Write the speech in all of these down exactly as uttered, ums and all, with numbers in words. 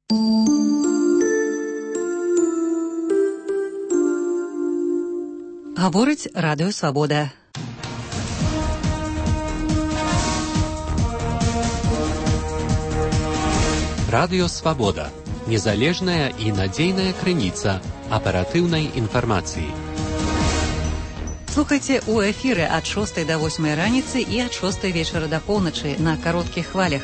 Гаворыць Радыё Свабода. Радыё Свабода. Незалежная і надзейная крыніца аператыўнай інфармацыі. Слухайце у эфіры ад шостай да восьмай раніцы і ад шостай вечара да поўначы на кароткіх хвалях.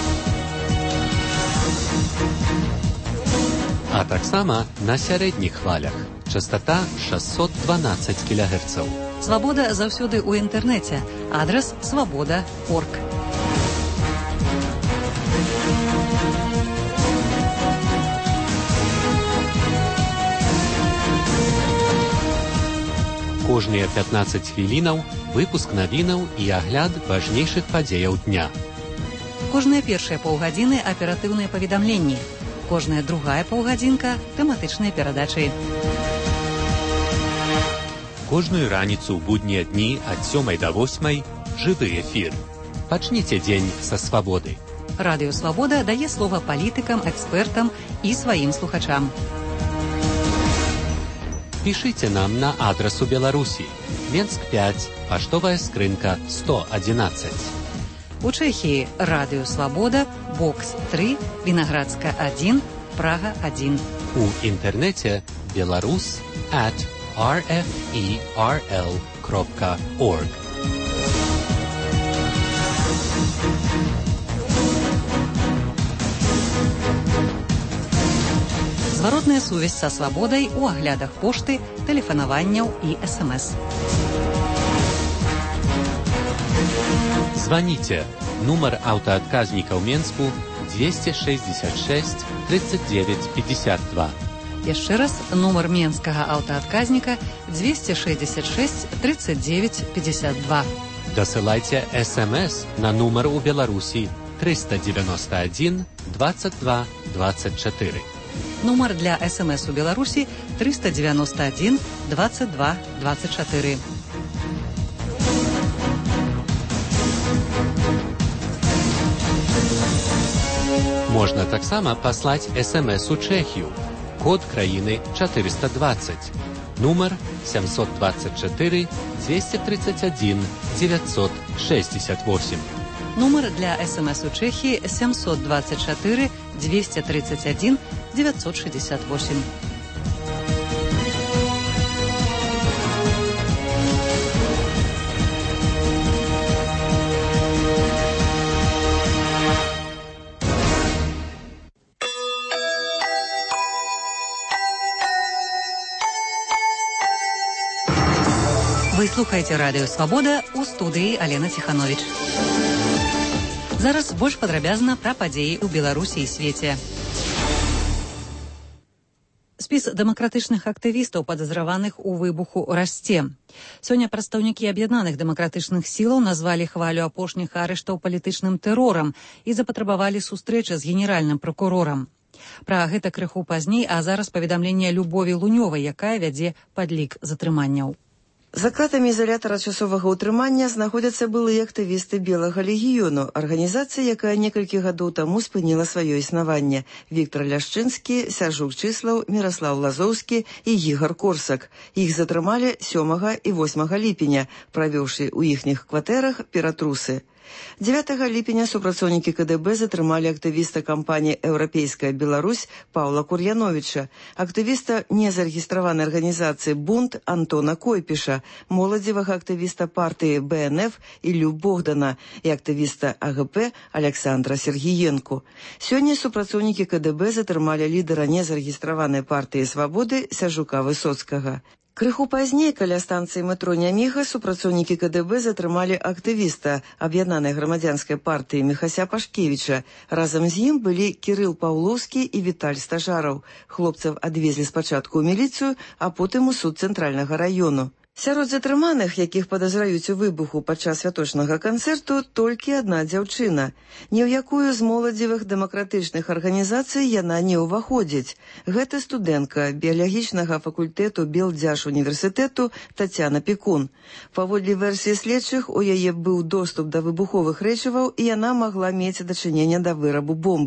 А таксама на сярэдніх хвалях. Частота шэсцьсот дванаццаць кілагерцаў. Свабода заўсёды ў інтэрнэце. Адрас свабода крапка орг. Кожныя пятнаццаць хвілінаў выпуск навінаў і агляд важнейшых падзеяў дня. Кожныя першыя паўгадзіны аператыўныя паведамленні. Кожная другая паўгадзінка тэматычныя перадачы. Кожную раніцу ў буднія дні ад сёмай да восьмай жывы эфір. Пачніце дзень са свабоды. Радыё Свабода дае слова палітыкам, экспертам і сваім слухачам. Пішыце нам на адрас у Беларусі. Менск пяць, паштовая скрынка сто адзінаццаць. У Чэхіі Радыё Свабода, бокс тры, Вінаградска адзін, Прага адзін. У інтэрнэце беларус at ар эф і ар эл крапка орг. Зваротная сувязь са свабодай у аглядах пошты, тэлефанаванняў і эс эм эс. Званіце. Нумар аўтаадказніка ў Менску двести шестьдесят шесть тридцать девять пятьдесят два. Яшчэ раз, нумар менскага аўтаадказніка двести шестьдесят шесть тридцать девять пятьдесят два. Дасылайце эс эм эс на нумар у Беларусі триста девяносто один двадцать два двадцать четыре. Нумар для эс эм эс у Беларусі триста девяносто один двадцать два двадцать четыре. Можна таксама паслаць эс эм эс у Чэхію. Код краіны четыреста двадцать. Нумар семьсот двадцать четыре двести тридцать один девятьсот шестьдесят восемь. Нумар для эс эм эс у Чэхіі семьсот двадцать четыре двести тридцать один девятьсот шестьдесят восемь. Вы слухаеце Радыё Свабода, у студыі Алена Ціхановіч. Зараз больш падрабязна пра падзеі ў Беларусі і свеце. Спіс дэмакратычных актывістаў, падазраваных у выбуху, расце. Сёння прадстаўнікі аб'яднаных дэмакратычных сілаў назвалі хвалю апошніх арыштаў палітычным тэрорам і запатрабавалі сустрэчы з генеральным пракурорам. Пра гэта крыху пазней, а зараз паведамленне Любові Лунёвай, якая вядзе падлік затрыманняў. За кратамі ізалятара часовага ўтрымання знаходзяцца былыя актывісты Белага легіёну, арганізацыі, якая некалькі гадоў таму спыніла сваё існаванне. Віктор Ляшчынскі, Сяржук Чыслаў, Міраслаў Лазоўскі і Ігар Корсак. Іх затрымалі сёмага і восьмага ліпеня, правёўшы ў іхніх кватэрах ператрусы. дзевятага ліпеня супрацоўнікі ка дэ бэ затрымалі актывіста кампаніі «Еўрапейская Беларусь» Паўла Кур'яновіча, актывіста незарэгістраванай арганізацыі «Бунт» Антона Койпіша, моладзевага актывіста партыі бэ эн эф Іллю Богдана і актывіста а гэ пэ Александра Сергіенку. Сёння супрацоўнікі ка дэ бэ затрымалі лідара незарэгістраванай партыі «Свабоды» Сяржука Высоцкага. Крыху пазней каля станцыі метро Няміга супрацоўнікі ка дэ бэ затрымалі актывіста аб'яднанай грамадзянскай партыі Міхася Пашкевіча. Разам з ім былі Кірыл Паўлоўскі і Віталь Стажараў. Хлопцаў адвезлі спачатку ў міліцыю, а потым у суд цэнтральнага раёну. Сярод затрыманых, якіх падазраюць у выбуху падчас святочнага канцэрту, толькі адна дзяўчына. Ні ў якую з моладзевых дэмакратычных арганізацый яна не ўваходзіць. Гэта студэнтка біялагічнага факультэту Белдзяж універсітэту Тацяна Пекун. Паводле версіі следчых, у яе быў доступ да выбуховых рэчываў, і яна магла мець дачыненне да вырабу бомбы.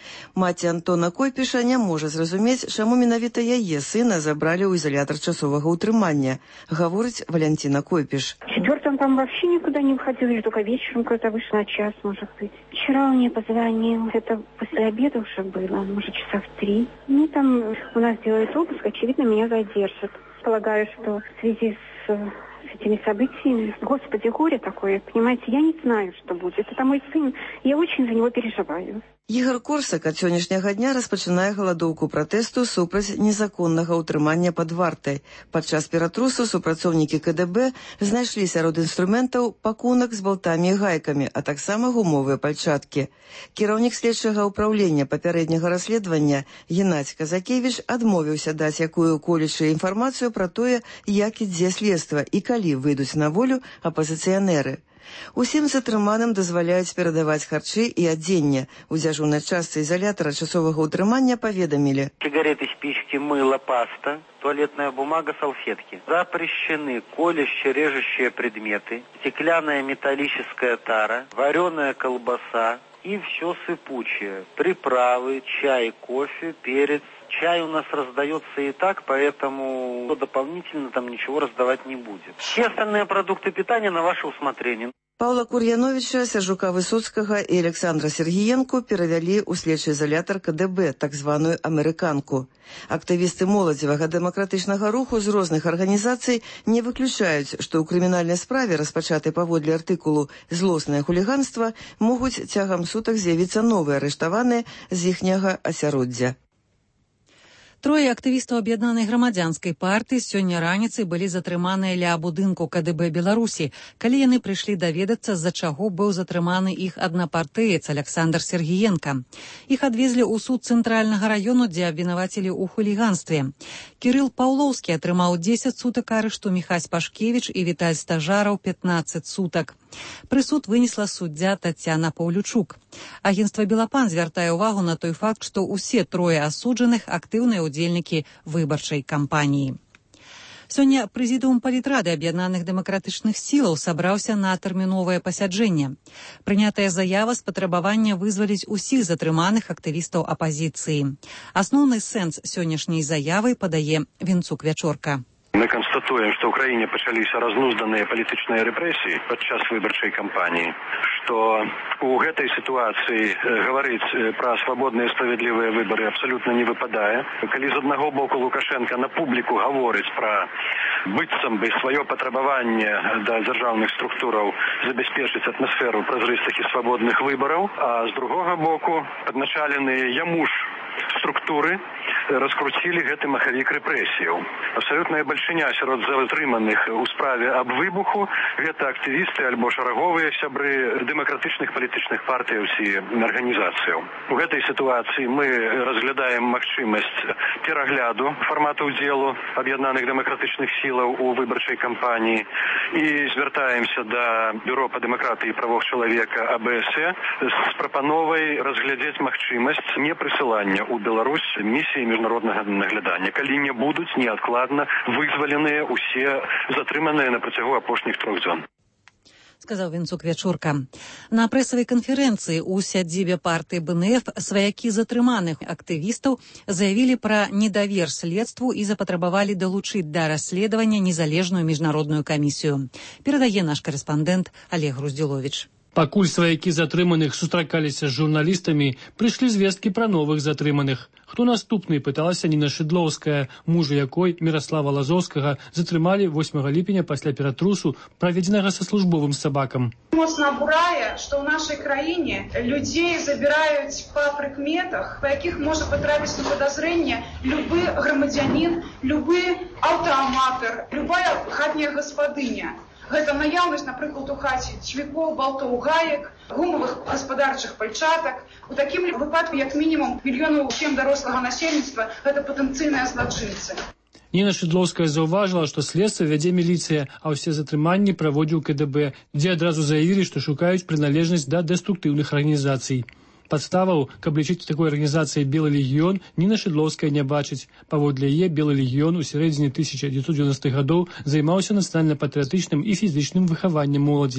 Маці Антона Койпіша не можа зразумець, чаму менавіта яе сына забралі ў изолятор часовага утрымання, гаворыць Валентина Койпиш. Четвертый он там вообще никуда не выходил, или только вечером когда вышел на час, может быть. Вчера он мне позвонил, это после обеда уже было, может, часа в три. Ну, там у нас делают обыск, очевидно, меня задержат. Полагаю, что в связи с... с этими событиями. Господи, горе такое, понимаете, я не знаю, что будет. Это мой сын, я очень за него переживаю. Ігор Корсак ад сённяшняга дня распачынае галадоўку пратэсту супраць незаконнага ўтрымання пад вартай. Падчас ператрусу супрацоўнікі ка дэ бэ знайшлі сярод інструментаў пакунак з балтамі і гайкамі, а таксама гумовыя пальчаткі. Кіраўнік следчага ўпраўлення папярэдняга расследавання Геннадзь Казакевіч адмовіўся даць якую-колечую інфармацыю пра тое, як ідзе следства і калі выйдуць на волю апазіцыянеры. Усім затрыманым дазваляюць перадаваць харчы і адзенне. У дзяжурнай частцы изолятора часовага утрымання паведамілі. Сигареты, спички, мыло, паста, туалетная бумага, салфетки. Запрещены колющие, режущие предметы, стеклянная металлическая тара, вареная колбаса и все сыпучее. Приправы, чай, кофе, перец. Чай у нас раздается и так, поэтому дополнительно там ничего раздавать не будет. Все остальные продукты питания на ваше усмотрение. Паўла Кур'яновіча, Сяржука Высоцкага і Александра Сергіенку перавялі ў следчы изолятор ка дэ бэ, так званую амерыканку. Актывісты моладзевага дэмакратычнага руху з розных арганізацый не выключаюць, што ў крымінальнай справе, распачатай паводле артыкулу «Злоснае хуліганства», могуць цягам сутак з'явіцца новыя арыштаваныя з іхняга асяроддзя. Трое актывістаў аб'яднанай грамадзянскай партыі сёння раніцай былі затрыманыя ля будынку ка дэ бэ Беларусі, калі яны прыйшлі даведацца, з-за чаго быў затрыманы іх аднапартыец Александр Сергіенка. Іх адвезлі ў суд цэнтральнага раёну, дзе абвінавацілі ў хуліганстве. Кірыл Паўлоўскі атрымаў дзесяць сутак арышту, Міхась Пашкевіч і Віталь Стажараў пятнаццаць сутак. Прысуд вынесла суддзя Тацяна Паўлючук. Агенцтва «Белапан» звяртае ўвагу на той факт, што ўсе трое асуджаных актыўныя удзельнікі выбарчай кампаніі. Сёння прэзідыум палітрады аб'яднаных дэмакратычных сілаў сабраўся на тэрміновае пасяджэнне. Прынятая заява з патрабавання вызваліць усіх затрыманых актывістаў апазіцыі. Асноўны сэнс сённяшняй заявы падае Вінцук Вячорка. Мы констатуем, что в Украине начались разнузданные политические репрессии подчас выборчей кампании, что у этой ситуации говорить про свободные и справедливые выборы абсолютно не выпадает. Коли з одного боку Лукашенко на публику говорить про быццам бы свое потребование до державных структуров забеспечить атмосферу прозрыстых и свободных выборов, а с другого боку подначаленные яму ж структуры раскрутили гэты махавік рэпрэсіяў. Абсалютная бальшыня сярод затрыманых у справе аб выбуху гэта актывісты альбо шараговыя сябры дэмакратычных палітычных партыяў ці арганізацыяў. У гэтай сітуацыі мы разглядаем магчымасць перагляду фармату ўдзелу аб'яднаных дэмакратычных сілаў у выбарчай кампаніі і звяртаемся да Бюро па дэмакратыі і правах чалавека а бэ эс э з прапановай разглядзець магчымасць непрысылання у Беларусь місіі міжнароднага наглядання, калі не будуць неадкладна вызваленыя усе затрыманыя на працягу апошніх трох дзён. Сказаў Вінцук Вячорка. На прэсавай канферэнцыі ў сядзібе партыі бэ эн эф сваякі затрыманых актывістаў заявілі пра недавер следству і запатрабавалі далучыць да расследавання незалежную міжнародную камісію. Перадае наш корэспандэнт Олег Груздзіловіч. Пакуль сваякі затрыманых сустракаліся з журналістамі, прыйшлі звесткі пра новых затрыманых. Хто наступны, пыталася Ніна Шыдлоўская, мужа якой, Міраслава Лазоўскага, затрымалі восьмага ліпеня пасля ператрусу, праведзенага са службовым сабакам. Моцна абурае, што ў нашай краіне людзей забіраюць па прыкметах, па якіх можа патрапіць на падазрэнне любы грамадзянін, любы аўтааматар, любая хатняя гаспадыня. Гэта наяўнасць, напрыклад, у хаце цвікоў, балтоў, гаек, гумавых гаспадарчых пальчатак. У такім выпадку, як мінімум, мільёнаў сем дарослага насельніцтва – гэта патэнцыйныя злачынцы. Ніна Шыдлоўская заўважыла, што следства вядзе міліцыя, а ўсе затрыманні праводзіў ка дэ бэ, дзе адразу заявілі, што шукаюць прыналежнасць да дэструктыўных арганізацый. Падставаў, каб лічыць такой арганізацыяй «Белы легіён», Ніна Шыдлоўская не бачыць. Паводле яе «Белы легіён» у сярэдзіне тысяча дзевяцьсот дзевяностых гадоў займаўся нацыянальна-патрыятычным і фізічным выхаваннем моладзі.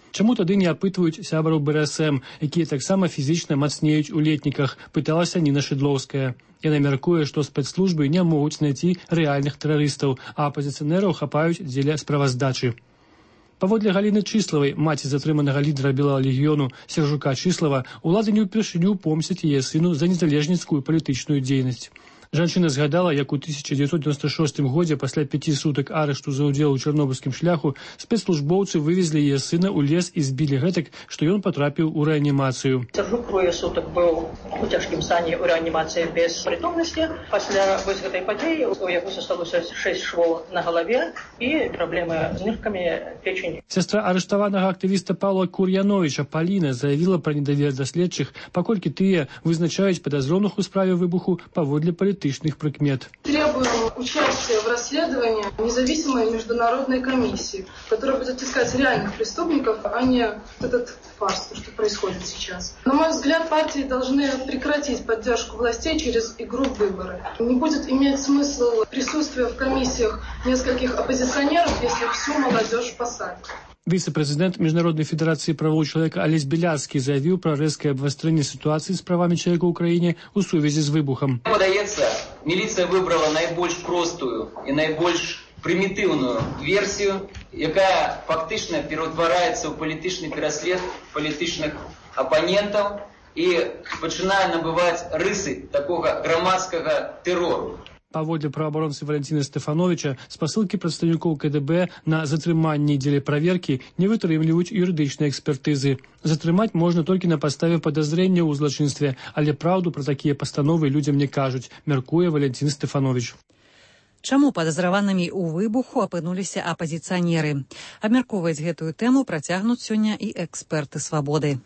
Чаму тады не апытваюць сябраў БРСМ, якія таксама фізічна мацнеюць у летніках, пыталася Ніна Шыдлоўская. Яна мяркуе, што спецслужбы не могуць знайти рэальных тэрарыстаў, а апазіцыянераў хапаюць дзеля справаздачы. Паводле Галіны Чыславай, маці затрыманага лідара Белага легіёну Сержука Чыслава, улады не ўпершыню помсцяць яе сыну за незалежніцкую палітычную дзейнасць. Жанчына згадала, як у тысяча дзевяцьсот девяносто шостым годзе пасля пяці сутак арышту за ўдзел у чарнобыльскім шляху спецслужбоўцы вывезлі яе сына ў лес і збілі гэтак, што ён патрапіў у рэанімацыю. Сержук двое сутак быў у цяжкім стане ў рэанімацыі без прытомнасці. Пасля вось гэтай падзеі у яго засталося шэсць швоў на галаве і праблемы з ныркамі печені. Сястра арыштаванага актывіста Павла Кур'яновича Паліна заявіла пра недавер да следчых, паколькі тыя вызначаюць падазроных у справе выбуху паводле палітычных прикмет. Требуем участия в расследовании независимой международной комиссии, которая будет искать реальных преступников, а не этот фарс, что происходит сейчас. На мой взгляд, партии должны прекратить поддержку властей через игру в выборы. Не будет иметь смысл присутствие в комиссиях нескольких оппозиционеров, если всю молодежь посадят. Віце-прэзідэнт Міжнароднай федэрацыі правоў чалавека Алесь Беляцкі заявіў пра рэзкае абвастрэнне сітуацыі з правамі чалавека ў краіне ў сувязі з выбухам. Падаецца, міліцыя выбрала найбольш простую і найбольш прымітыўную версію, якая фактычна пераўтвараецца ў палітычны пераслед палітычных апанентаў і пачынае набываць рысы такога грамадскага тэрору. Паводле праваабаронцы Валентина Стефановича, спасылкі прадстаўнікоў КДБ на затрыманні дзеля праверкі не вытрымліваюць юрыдычнай экспертызы. Затрымаць можна толькі на падставе падазрэння ў злачынстве, але праўду пра такія пастановы людзям не кажуць, мяркуе Валентин Стефанович. Чаму падазраванымі ў выбуху апынуліся апазіцыянеры? Абмяркоўваць гэтую тэму працягнуць сёння і эксперты «Свабоды».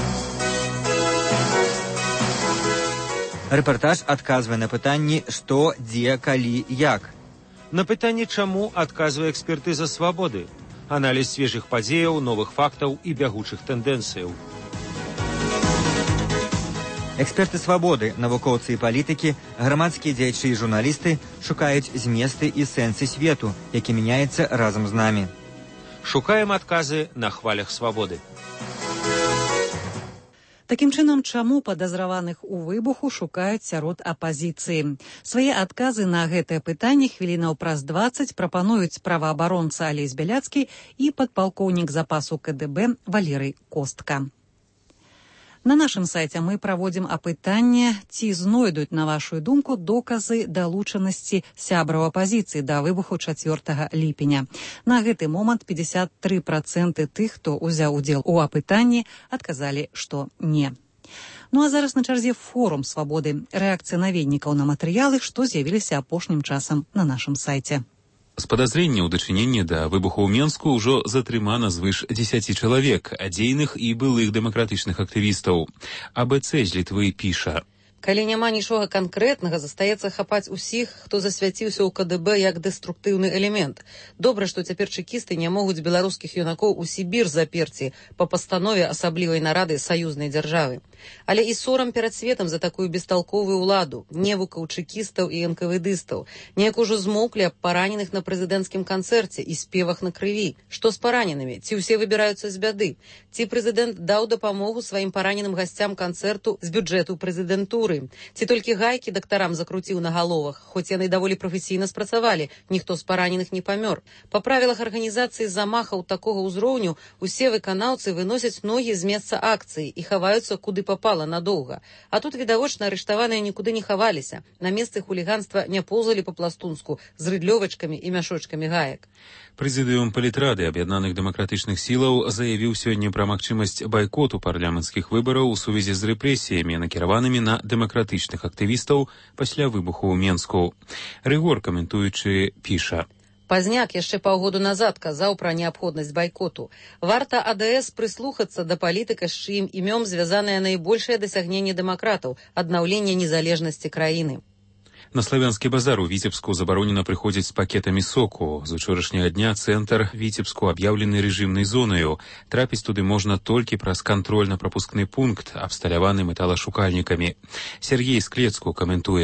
Рэпартаж адказвае на пытанні «Што, дзе, калі, як?». На пытанне «Чаму?» адказвае экспертыза «Свабоды». Аналіз свежых падзеяў, новых фактаў і бягучых тэндэнцыяў. Эксперты «Свабоды», навукоўцы і палітыкі, грамадскія дзеячы і журналісты шукаюць зместы і сэнсы свету, які мяняецца разам з намі. Шукаем адказы на хвалях «Свабоды». Такім чынам, чаму падазраваных у выбуху шукаюць сярод апазіцыі? Свае адказы на гэтае пытанне хвілінаў праз дваццаць прапануюць праваабаронца Алесь Беляцкі і падпалкоўнік запасу КДБ Валерый Костка. На нашым сайце мы праводзім апытанне, ці знойдуць, на вашу думку, доказы далучанасці сябраў апазіцыі да выбуху чацвёртага ліпеня. На гэты момант пятьдесят три процента тых, хто ўзяў удзел у апытанні, адказалі, што не. Ну а зараз на чарзе форум «Свабоды». Рэакцыя наведнікаў на матэрыялы, што з'явіліся апошнім часам на нашым сайце. З падазрення ў дачыненні да выбуху ў Менску ўжо затрымана звыш дзесяці чалавек, дзейных і былых дэмакратычных актывістаў. АБЦ з Літвы піша. Калі няма нічога канкрэтнага, застаецца хапаць усіх, хто засвяціўся ў КДБ як дэструктыўны элемент. Добра, што цяпер чэкісты не могуць беларускіх юнакоў у Сібір заперці па пастанове асаблівай нарады саюзнай дзяржавы. Але і сорам перад светам за такую бесталковую ўладу, невукаў чэкістаў і энкавэдыстаў. Неяк ужо змоўклі аб параненых на прэзідэнцкім канцэрце і спевах на крыві. Што з параненымі? Ці ўсе выбіраюцца з бяды? Ці прэзідэнт даў дапамогу сваім параненым гасцям канцэрту з бюджэту прэзідэнтуры? Ці толькі гайкі дактарам закруціў на галовах, хоць яны даволі прафесійна спрацавалі, ніхто з параненых не памёр. Па правілах арганізацыі замахаў такога ўзроўню усе выканаўцы выносяць ногі з месца акцыі і хаваюцца куды папала надоўга. А тут, відавочна, арыштаваныя нікуды не хаваліся. На месцы хуліганства не поўзалі па-пластунску з рыдлёвачкамі і мяшочкамі гаек. Прэзідыум палітрады аб'яднаных дэмакратычных сілаў заявіў сёння пра магчымасць байкоту парламенцкіх выбараў у сувязі з рэпрэсіямі, накіраванымі на дэмакратычных актывістаў пасля выбуху ў Менску. Рыгор, каментуючы, піша. Пазняк яшчэ паўгоду назад казаў пра неабходнасць байкоту. Варта АДС прыслухацца да палітыка, з чыім імём звязанае найбольшае дасягненне дэмакратаў – аднаўленне незалежнасці краіны. На славянскі базар у Віцебску забаронена прыходзіць з пакетамі соку. З учорашняга дня цэнтр Віцебску аб'яўлены рэжымнай зонаю. Трапіць туды можна толькі праз кантрольна-прапускны пункт, абсталяваны металашукальнікамі. Сергей Склецку каментуе.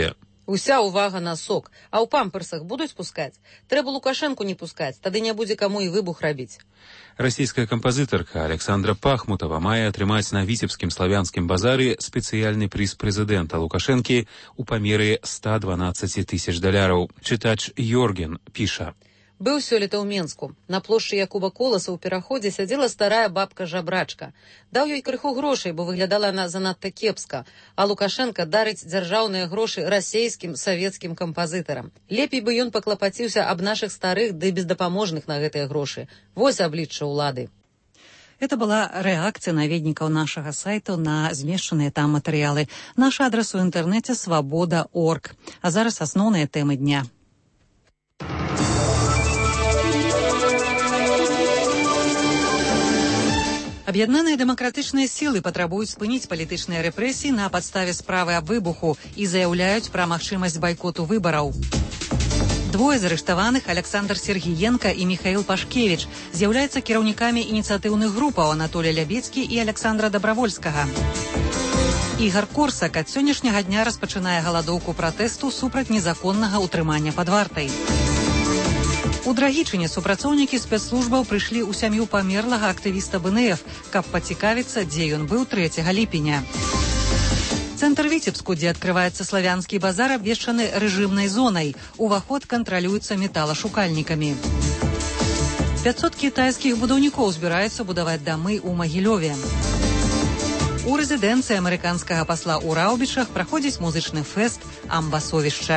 Уся увага на сок. А ў памперсах будуць пускаць? Трэба Лукашэнку не пускаць, тады не будзе каму і выбух рабіць. Расійская кампазітарка Александра Пахмутова мае атрымаць на віцебскім славянскім базары спецыяльны прыз прэзідэнта Лукашэнкі ў памеры ста дванаццаць тысяч даляраў. Чытач Йорген піша. Быў сёлета ў Менску. На плошчы Якуба Коласа ў пераходзе сядзела старая бабка-жабрачка. Даў ёй крыху грошай, бо выглядала она занадта кепска. А Лукашенко дарыць дзяржаўныя грошы расейскім савецкім кампазітарам. Лепей бы ён паклапаціўся аб нашых старых ды бездапаможных на гэтыя грошы. Вось аблічча ўлады. Это была рэакцыя наведнікаў нашага сайту на змешчаныя там матэрыялы. Наш адрас у інтэрнэце свабода точка орг. А зараз асноўныя тэмы дня. Аб'яднаныя дэмакратычныя сілы патрабуюць спыніць палітычныя рэпрэсіі на падставе справы аб выбуху і заяўляюць пра магчымасць байкоту выбараў. Двое з арыштаваных, Александр Сергіенка і Міхаіл Пашкевіч, з'яўляюцца кіраўнікамі ініцыятыўных групаў Анатолія Лябецкі і Александра Дабравольскага. Ігар Корсак ад сённяшняга дня распачынае галадоўку пратэсту супраць незаконнага ўтрымання пад вартай. У Драгічыне супрацоўнікі спецслужбаў прыйшлі ў сям'ю памерлага актывіста бэ эн эф, каб пацікавіцца, дзе ён быў трэцяга ліпеня. Цэнтр Віцебску, дзе адкрываецца славянскі базар, абвешчаны рэжымнай зонай. Уваход кантралюецца металашукальнікамі. пяцьсот кітайскіх будаўнікоў збіраюцца будаваць дамы ў Магілёве. У рэзідэнцыі амерыканскага пасла ў Раўбічах праходзіць музычны фэст «Амбасовішча».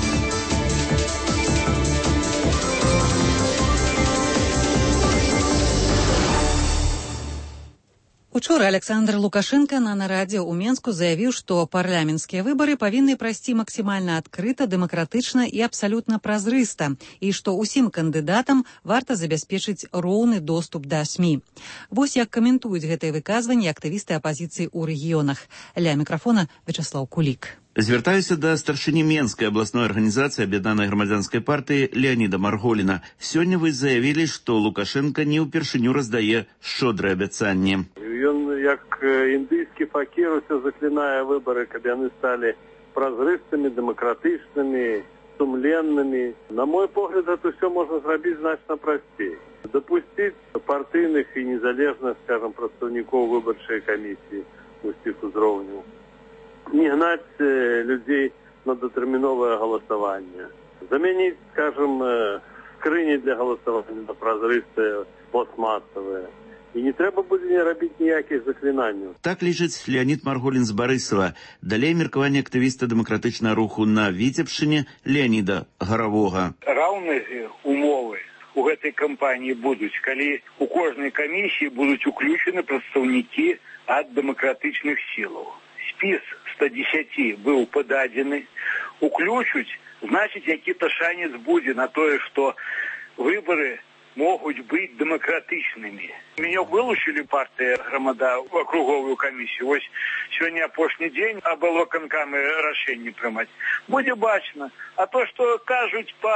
Учора Александр Лукашенко на нарадзе ў Менску заявіў, што парламенцкія выбары павінны прайсці максімальна адкрыта, дэмакратычна і абсалютна празрыста, і што ўсім кандыдатам варта забяспечыць роўны доступ да СМІ. Вось як каментуюць гэтыя выказванні актывісты апазіцыі ў рэгіёнах. Ля мікрафона Вячаслаў Кулік. Звяртаюся да старшыні Менскай абласной арганізацыі аб'яднанай грамадзянскай партыі Леаніда Марголіна. Сёння вы заявілі, што Лукашенка не ўпершыню раздае шчодрыя абяцанні. Ён, як індыйскі факір, усё заклінае выбары, каб яны сталі празрыстымі, дэмакратычнымі, сумленнымі. На мой погляд, это ўсё можна зрабіць значна прасцей. Дапусціць партыйных і незалежных, скажем, прадстаўнікоў выбарчай камісіі усіх узроўняў. Не гнать э, людей на датэрміновае галасаванне. Заменить, скажем, э, скрыни для галасавання на празрыстыя, пластмасавыя. І не трэба будзе не рабіць ніякіх заклінанняў. Так лічыць Леонид Марголін з Барысава. Далей меркаванне актывіста дэмакратычнага руху на Віцебшчыне Леоніда Гаравога. Раўныя умовы у гэтай кампаніі будуць, калі у кожнай камісіі будуць уключаны прадстаўнікі ад дэмакратычных сілаў. Спіс ста дзесяці быў пададзены, уключуць, значыць, які-то шанец будзе на тое, што выбары могуць быць дэмакратычнымі. Мяне вылучылі партыя грамада ў акруговую камісію. Вось сёння апошні дзень абалваканкамы рашэнні прымаць. Будзе бачна. А то, што кажуць па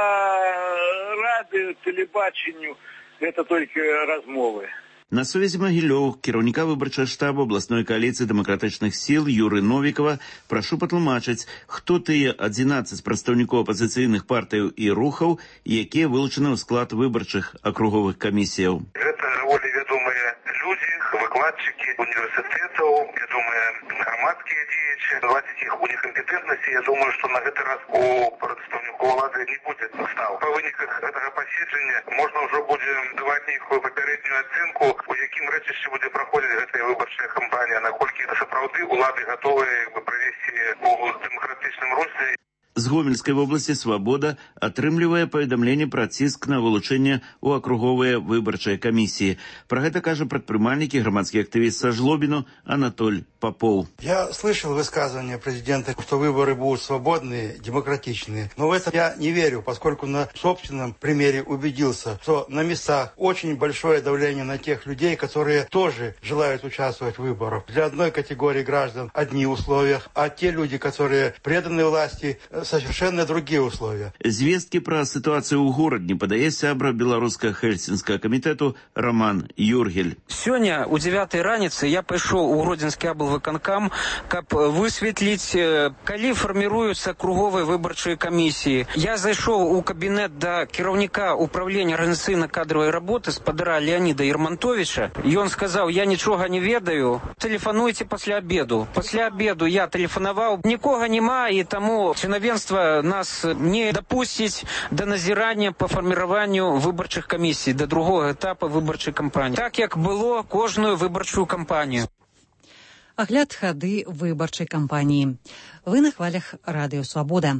радыё, тэлебачанню, гэта толькі размовы. На сувязі Магілёў, кіраўніка выбарчага штабу абласной кааліцыі дэмакратычных сіл Юры Новікава, прашу патлумачыць, хто тыя адзінаццаць прадстаўнікоў апазіцыйных партыяў і рухаў, якія вылучаны ў склад выбарчых акруговых камісіяў. Гэта даволі вядомыя людзі, выкладчыкі універсітэтаў, вядомыя грамадскія дзеячы. Наладзіць іх у некампетэнтнасці, я думаю, што на гэты раз у прадстаўнікоў улады не будзе стаў. Па выніках гэтага паседжання можна ўжо будзе даваць нейкую папярэднюю ацэнку, у якім рэчышчы будзе праходзіць гэтая выбарчая кампанія, наколькі сапраўды улады гатовыя правесці у дэмакратычным русле. З Гомельскай вобласці «Свабода» атрымлівае паведамленне пра ціск на вылучэнне ў акруговыя выбарчыя камісіі. Пра гэта кажа прадпрымальнік і грамадскі актывіст са Жлобіну Анатоль Попов. Я слышал высказывание президента, что выборы будут свободные, демократичные. Но в это я не верю, поскольку на собственном примере убедился, что на местах очень большое давление на тех людей, которые тоже желают участвовать в выборах. Для одной категории граждан одни условия, а те люди, которые преданы власти, совершенно другие условия. Звесткі пра ситуацию ў горадні падае сябра беларуска-хельсінскага камітэту Роман Юргель. Сёння у дзевятай раніцы я пайшоў у Гродзенскі аблвыканкам, каб высветліць, калі фарміруюцца круговыя выбарчыя камісіі. Я зайшоў у кабінет да кіраўніка управлення арганізацыйна-кадравай работы спадара Леоніда Ермантовича. Ён сказаў: я нічога не ведаю, тэлефануйце пасля обеду. Пасля обеду я тэлефанаваў, нікога няма, і таму чынавенства нас не дапусціць да назірання па фарміраванню выбарчых камісій, да другога этапа выбарчай кампаніі. Так, як было кожную выбарчую кампанію. Агляд хады выбарчай кампаніі. Вы на хвалях Радыё Свабода.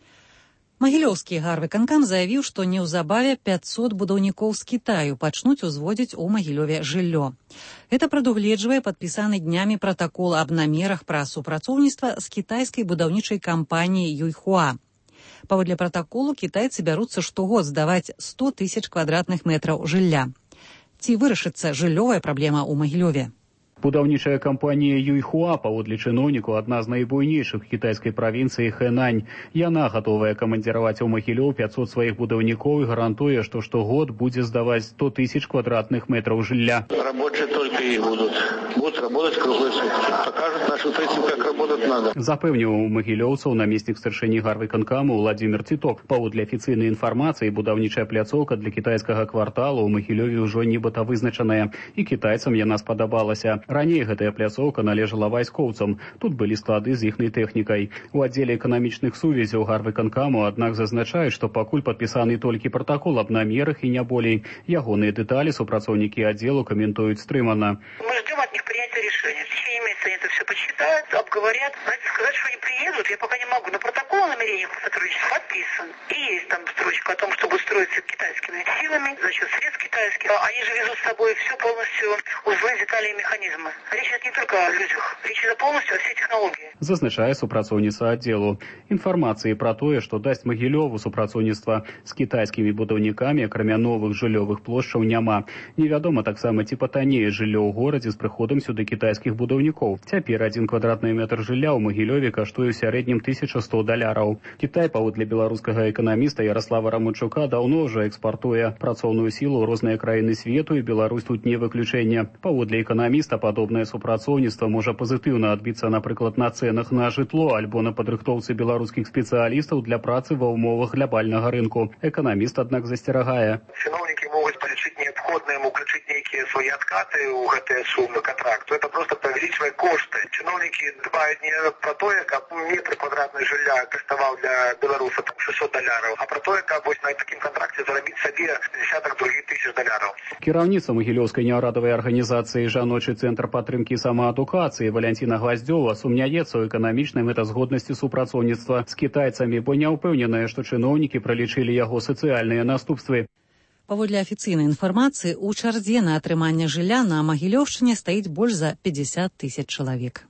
Магілёўскі гарвыканкам заявіў, што неўзабаве пятьсот будаўнікоў з Кітаю пачнуць узводзіць у Магілёве жыллё. Это прадугледжвае падпісаны днямі пратакол аб намерах пра супрацоўніцтва з кітайскай будаўнічай кампаніяй Юйхуа. Паводле пратаколу кітайцы бяруцца штогод здаваць сто тысяч квадратных метраў жылля. Ці вырашыцца жыллёвая праблема ў Магілёве? Будаўнічая кампанія Юйхуа, паводле чыноўніку, адна з найбуйнейшых кітайскай правінцыі Хэнань. Яна гатовая камандзіраваць у Магілёў пятьсот сваіх будаўнікоў і гарантуе, што штогод будзе здаваць сто тысяч квадратных метров жылля. Рабочие только и будут. Будут работать круглые сутки. Покажут нашу тридцать, как работать надо. Запэўніў магілёўцаў намеснік старшыні гарвыканкаму Владзімир Ціток. Паводле афіцыйнай інфармацыі, будаўнічая пляцоўка для кітайскага квартала ў Магілёве ўжо нібыта вызначаная. І кітайцам яна спадабалася. Раней гэтая пляцоўка належала вайскоўцам. Тут былі склады з іхнай тэхнікай. У аддзеле эканамічных сувязяў гарвыканкаму, аднак, зазначаюць, што пакуль падпісаны толькі пратакол аб намерах і не болей. Ягоныя дэталі супрацоўнікі аддзелу каментуюць стрымана. Мы ждем от них принятия решения. В течение месяца они это все посчитают, обговорят. Знаете, сказать, что они приедут, я пока не могу. Но протокол о намерениях сотрудничества подписан. И есть там строчка о том, чтобы строиться китайскими силами за счет средств китайских. Они же везут с собой все полностью узлы, детали и механизмы. Речь идет не только о людях, речь идет полностью о всей технологии. Зазначае супрацоўніца аддзелу. Інфармацыі пра тое, што дасць Магілёву супрацоўніцтва з кітайскімі будаўнікамі, акрамя новых жыллёвых плошчаў, няма. Невядома таксама, ці патаннее жыллё ў горадзе з прыходам сюды кітайскіх будаўнікоў. Цяпер адзін квадратны метр жылля ў Магілёве каштуе ў сярэднім тысяча сто даляраў. Кітай, паводле беларускага эканаміста Ярослава Раманчука, даўно ўжо экспартуе працоўную сілу ў розныя краіны свету, і Беларусь тут не выключэнне. Паводле эканаміста, падобнае супрацоўніцтва можа пазітыўна адбіцца, напрыклад, на цэнах на жытло альбо на падрыхтоўцы беларускіх спецыялістаў для працы ва ўмовах глобальнага рынку. Эканаміст, аднак, засцерагае. Чиновники могут полечить необходные, уключить некие свои откаты у гэтыя суммы контракту. Это просто повеличивает кошты. Чиновники дбают не про то, как метр квадратного жилья коштовал для белоруса там шестьсот доляров, а про то, как на таким контракте заробить себе десяток других тысяч доляров. Кіраўніца Магілёўскай няўрадавай арганізацыі «Жаночы цэнтр падтрымкі самаадукацыі» Валянціна Гваздзёва сумняецца ў эканамічнай мэтазгоднасці супрацоўніцтва з кітайцамі, бо не ўпэўненая, што чыноўнікі пралічылі яго сацыяльныя наступствы. Паводле афіцыйнай інфармацыі, у чарзе на атрыманне жылля на Магілёўшчыне стаіць больш за пятьдесят тысяч чалавек.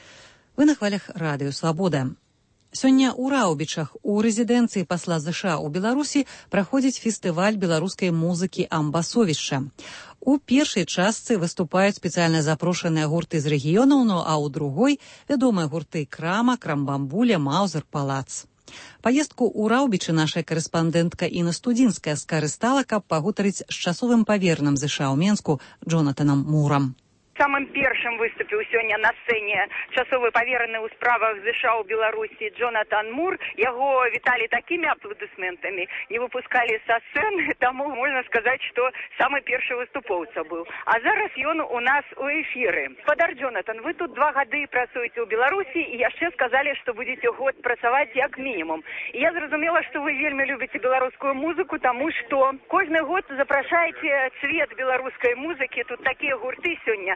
Вы на хвалях Радыё Свабода. Сёння ў Раўбічах у рэзідэнцыі пасла ЗША ў Беларусі праходзіць фестываль беларускай музыкі «Амбасовішча». У першай частцы выступаюць спецыяльна запрошаныя гурты з рэгіёнаў, ну а ў другой вядомыя гурты «Крама», «Крамбамбуля», «Маузер», «Палац». Паездку ў Раўбічы наша карэспандэнтка Інна Студзінская скарыстала, каб пагутарыць з часовым паверным ЗША ў Менску Джонатанам Мурам. Самым першым выступіў сёння на сцэне часовы павераны ў справах ЗША ў Беларусі Джонатан Мур. Яго віталі такімі апладысментамі, не выпускалі са сцэны, таму можна сказаць, што самы першы выступоўца быў. А зараз ён у нас у эфіры. Спадар Джонатан, вы тут два гады працуеце ў Беларусі і яшчэ сказалі, што будзеце год працаваць як мінімум. І я зразумела, што вы вельмі любіце беларускую музыку, таму што кожны год запрашаеце цвет беларускай музыкі. Тут такія гурты сёння.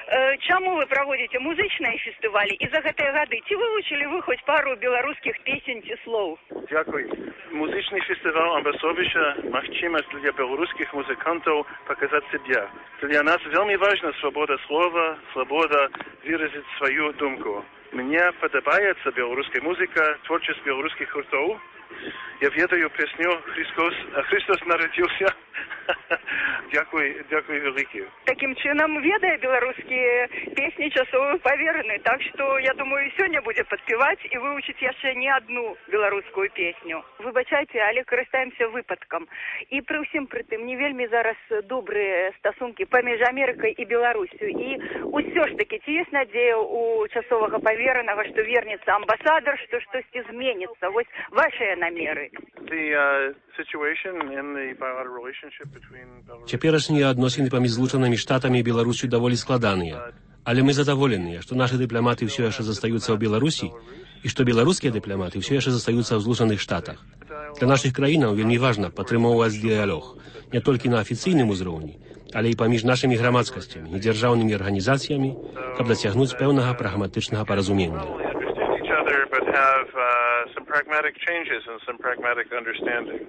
Чаму вы праводзіце музычныя фестывалі і за гэтыя гады ці вывучылі вы хоць пару беларускіх песень ці слоў? Дякую. Музычны фестываль Амбасовішча магчымасць для беларускіх музыкантаў паказаць сябе. Для нас вельмі важна свабода слова, свабода выразіць сваю думку. Мне падабаецца беларуская музыка, творчасць беларускіх гуртоў. Я ведаю песню «Христос, Христос народился». Дякую, дякую велике. Таким чином ведае беларускія песні часовых павераны. Так што, я думаю, сёння будзе падпяваць і вывучыць яшчэ не одну беларускую песню. Выбачайце, але карыстаемся выпадкам. І пры ўсім пры тым не вельмі зараз добрыя стасункі паміж Амерыкай і Беларусю. І ўсё ж такі, ці ёсць надзея у часовага паверанага, што вернецца амбасадар, што штосьці зменіцца? Вось вашыя намеры. The uh, situation in the bilateral relationship between Belarus... Цяперашнія адносіны паміж Злучанымі Штатамі і Беларусю даволі складаныя. Але мы задаволеныя, што нашы дыпламаты ўсё яшчэ застаюцца ў Беларусі і што беларускія дыпламаты ўсё яшчэ застаюцца ў Злучаных Штатах. Для нашых краінаў вельмі важна падтрымоўваць дыялог не толькі на афіцыйным узроўні, але і паміж нашымі грамадскасцямі і дзяржаўнымі арганізацыямі, каб дасягнуць пэўнага прагматычнага паразумення. But have uh, some pragmatic changes and some pragmatic understanding.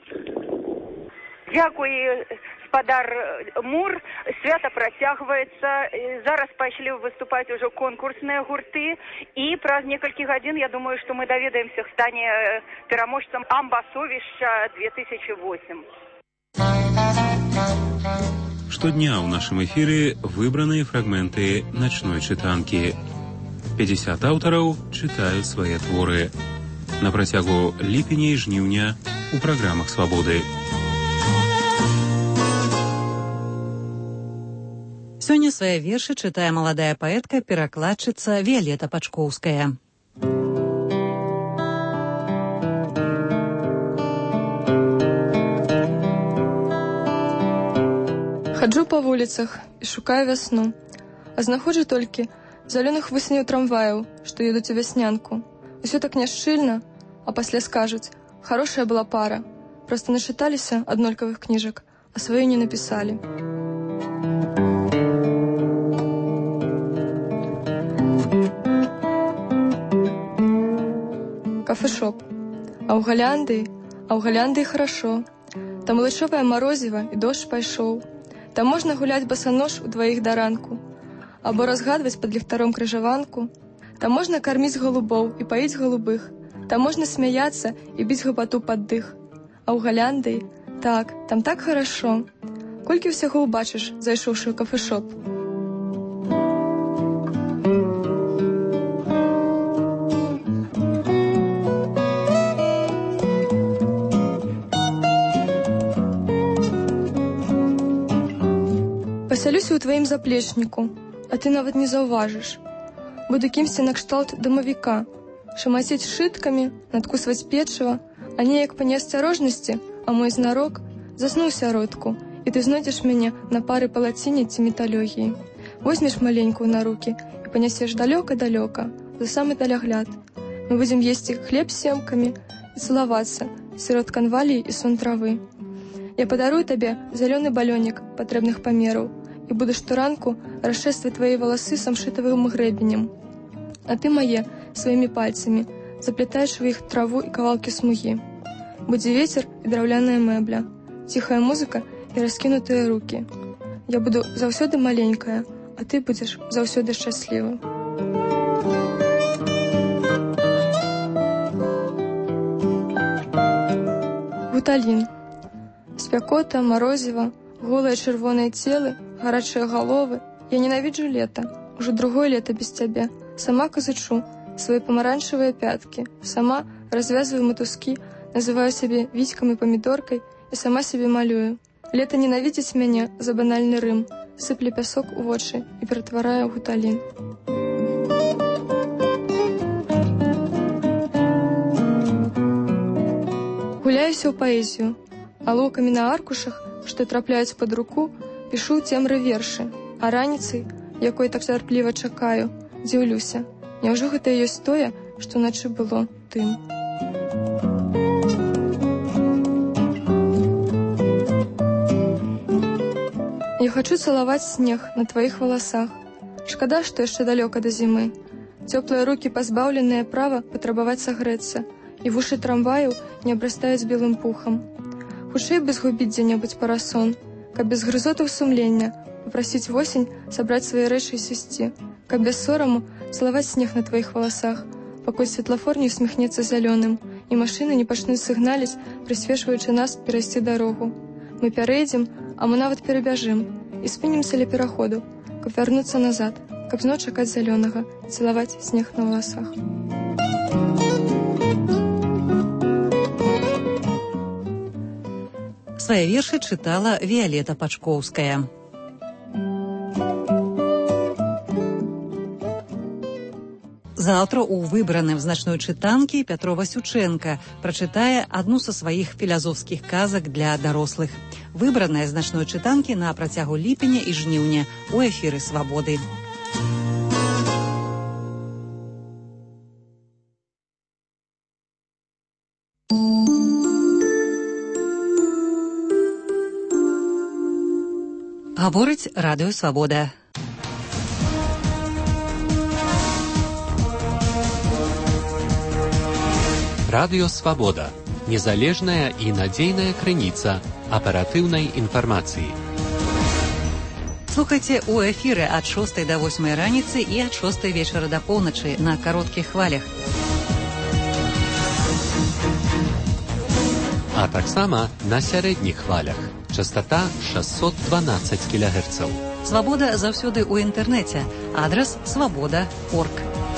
Дякую, спадар Мур. Свята працягваецца. Зараз пайшлі выступаць ужо конкурсныя гурты. І праз некалькі гадзін, я думаю, што мы даведаемся, стане пераможцам амбасовішча две тысячи восемь. Штодня ў нашым эфіры выбраныя фрагменты начной чытанкі. пятьдесят аўтараў чытаюць свае творы. На працягу ліпеня і жніўня у праграмах «Свабоды». Сёння свае вершы чытае маладая паэтка, перакладчыца Віялета Пачкоўская. Хаджу па вуліцах і шукаю вясну, а знаходжу толькі зялёных высняў трамваяў, што едуць у вяснянку. Усё так няшчыльна, а пасля скажуць: хорошая была пара, проста начыталіся аднолькавых кніжак, а сваю не напісалі. Кафешоп. А ў Галяндыі, а ў Галяндыі хорошо. Там лычовае марозіва і дождж пайшоў. Там можна гуляць басанож удваіх да ранку, або разгадваць пад ліхтаром крыжаванку. Там можна карміць голубоў і паіць голубых. Там можна смяяцца і біць гупату пад дых. А ў Галяндыі, так, там так хорошо. Колькі ўсяго ўбачыш, зайшоўшы ў кафешоп. Пасялюся ў тваім заплечніку, а ты нават не заўважыш. Буду кімсьці накшталт дамавіка, шамаціць шыткамі, надкусваць печыва, а неяк па неасцярожнасці, а мой знарок, заснуў сяродку, і ты знойдзеш мяне на пары палаціне ці металёгіі. Возьмеш маленькую на рукі і панясеш далёка-далёка, за самы далягляд. Мы будзем есці хлеб з семкамі і цалавацца сярод канвалій і сон травы. Я падарую табе зялёны балёнік патрэбных памераў і буду штуранку расчэсваць твае валасы самшытавым грэбенем. А ты мае сваімі пальцамі заплетаеш у іх траву і кавалкі смугі. Будзе вецер і драўляная мэбля, ціхая музыка і раскінутыя рукі. Я буду заўсёды маленькая, а ты будзеш заўсёды шчаслівы. Гуталін. Спякота, марозіва, голыя чырвоныя целы, гарачыя галовы. Я ненавіджу лета, ужо другое лета без цябе. Сама казачу свае памаранчавыя пяткі, сама развязваю матускі, называю сябе віцькам і памідоркай і сама сябе малюю. Лета ненавідзіць мяне за банальны рым, сыпле пясок у вочы і ператварае ў гуталін. Гуляюся ў паэзію, алоўкамі на аркушах, што трапляюць пад руку, пішу ў цемры вершы, а раніцай, якой так цярпліва чакаю, дзіўлюся, няўжо гэта ёсць тое, што начы было тым. Я хачу цалаваць снег на тваіх валасах. Шкада, што яшчэ далёка да зімы. Цёплыя рукі пазбаўленыя права патрабаваць сагрэцца, і вушы трамваяў не абрастаюць белым пухам. Хутчэй бы згубіць дзе-небудзь парасон, каб без грызотаў сумлення папрасіць восень сабраць свае рэчы і сысці, каб без сораму цалаваць снег на тваіх валасах, пакуль святлафор не усміхнецца зялёным і машыны не пачнуць сігналіць, прысвечваючы нас перайсці дарогу. Мы пярэдзім, а мы нават перабяжым і спынімся ля пераходу, каб вярнуцца назад, каб зноў чакаць зялёнага, цалаваць снег на валасах. Свае вершы чытала Віялета Пачкоўская. Заўтра ў выбраным значной чытанкі Пятрова Сючэнка прачытае адну са сваіх філазофскіх казак для дарослых. Выбраная значной чытанкі на працягу ліпеня і жніўня ў эфіры «Свабоды». Гаворыць радыё «Свабода». Радыё «Свабода» – незалежная і надзейная крыніца аператыўнай інфармацыі. Слухайце ў эфіры ад шостай да восьмай раніцы і ад шостай вечара да поўначы на кароткіх хвалях. А таксама на сярэдніх хвалях. Частота шэсцьсот дванаццаць кілагерцаў. Свабода заўсёды ў інтэрнэце. Адрас свабода крапка орг.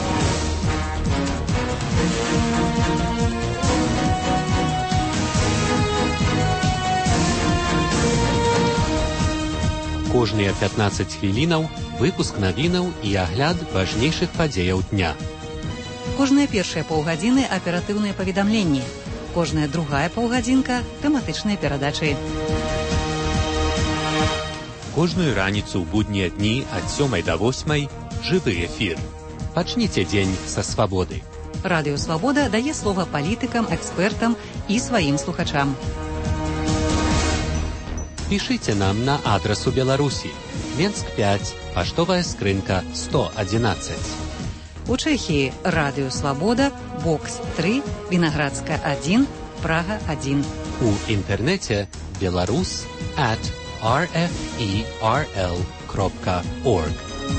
Кожныя пятнаццаць хвілінаў выпуск навінаў і агляд важнейшых падзеяў дня. Кожныя першыя паўгадзіны аператыўныя паведамленні. Кожная другая паўгадзінка тэматычныя перадачы. Кожную раніцу ў буднія дні ад сёмай да восьмай жывы эфір. Пачніце дзень са свабоды. Радыё «Свабода» дае слова палітыкам, экспертам і сваім слухачам. Пішыце нам на адрас у Беларусі. Менск пяць, паштовая скрынка сто адзінаццаць. У Чэхіі радыё «Свабода», бокс тры, Вінаградска адзін, Прага адзін. У інтэрнэце беларус at ар эф і ар эл крапка орг.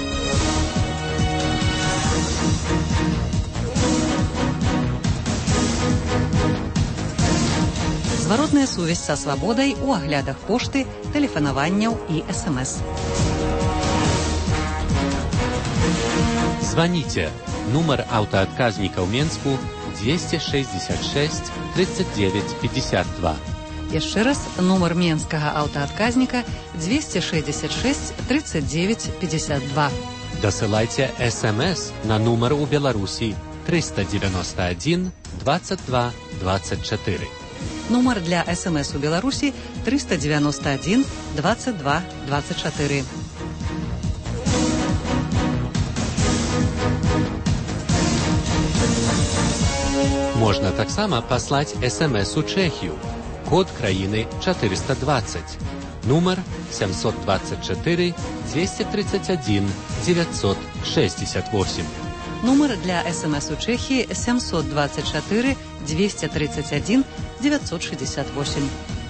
Зваротная сувязь са свабодай у аглядах пошты, тэлефанаванняў і эс эм эс. Званіце. Нумар аўтаадказніка ў Менску двести шестьдесят шесть тридцать девять пятьдесят два. Яшчэ раз, нумар менскага аўтаадказніка двести шестьдесят шесть тридцать девять пятьдесят два. Дасылайце эс эм эс на нумар у Беларусі триста девяносто один двадцать два двадцать четыре. Нумар для эс эм эс у Беларусі триста девяносто один двадцать два двадцать четыре. Можна таксама паслаць эс эм эс у Чэхію. Код краіны четыреста двадцать. Нумар семьсот двадцать четыре двести тридцать один девятьсот шестьдесят восемь. Нумар для эс эм эс у Чэхіі семьсот двадцать четыре двести тридцать один девятьсот шестьдесят восемь.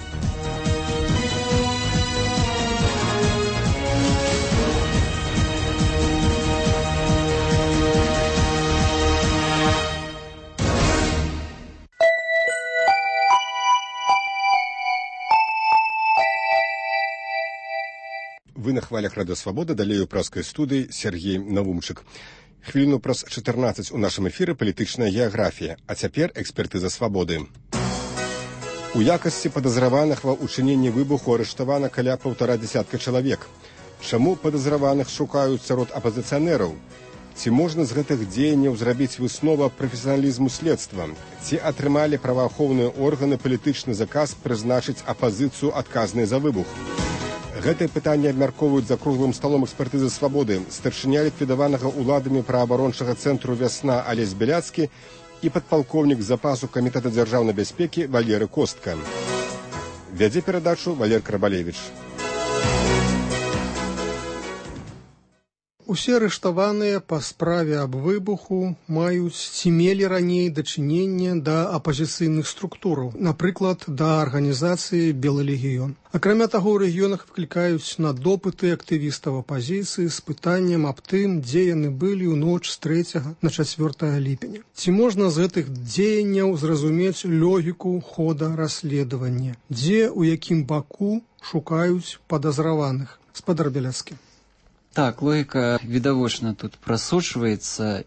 Вы на хвалях радыё «Свабода», далей у праскай студыі Сергей Навумчык. Хвіліну праз чатырнаццаць у нашым эфіры палітычная геаграфія, а цяпер экспертыза «Свабоды». У якасці падазраваных ва ўчыненні выбуху арыштавана каля паўтара дзясятка чалавек. Чаму падазраваных шукаюць сярод апазіцыянераў? Ці можна з гэтых дзеянняў зрабіць выснову прафесіяналізму следства? Ці атрымалі праваахоўныя органы палітычны заказ прызначыць апазіцыю адказнай за выбух? Гэтае пытанне абмяркоўваюць за круглым сталом экспертызы «Свабоды» старшыня ліквідаванага ўладамі праабарончага цэнтру «Вясна» Алесь Беляцкі і падпалкоўнік запасу Камітэта дзяржаўнай бяспекі Валеры Костка. Вядзе перадачу Валер Крабалевіч. Усе арыштаваныя па справе аб выбуху маюць ці мелі раней дачыненне да апазіцыйных структураў, напрыклад, да арганізацыі «Белы легіён». Акрамя таго, у рэгіёнах выклікаюць на допыты актывістаў апазіцыі з пытаннем аб тым, дзе яны былі ў ноч з трэцяга на чацвёртае ліпеня. Ці можна з гэтых дзеянняў зразумець логіку хода расследавання? Дзе, у якім баку шукаюць падазраваных? Спадар Беляцкі. Так, логіка відавочна тут прасочваецца,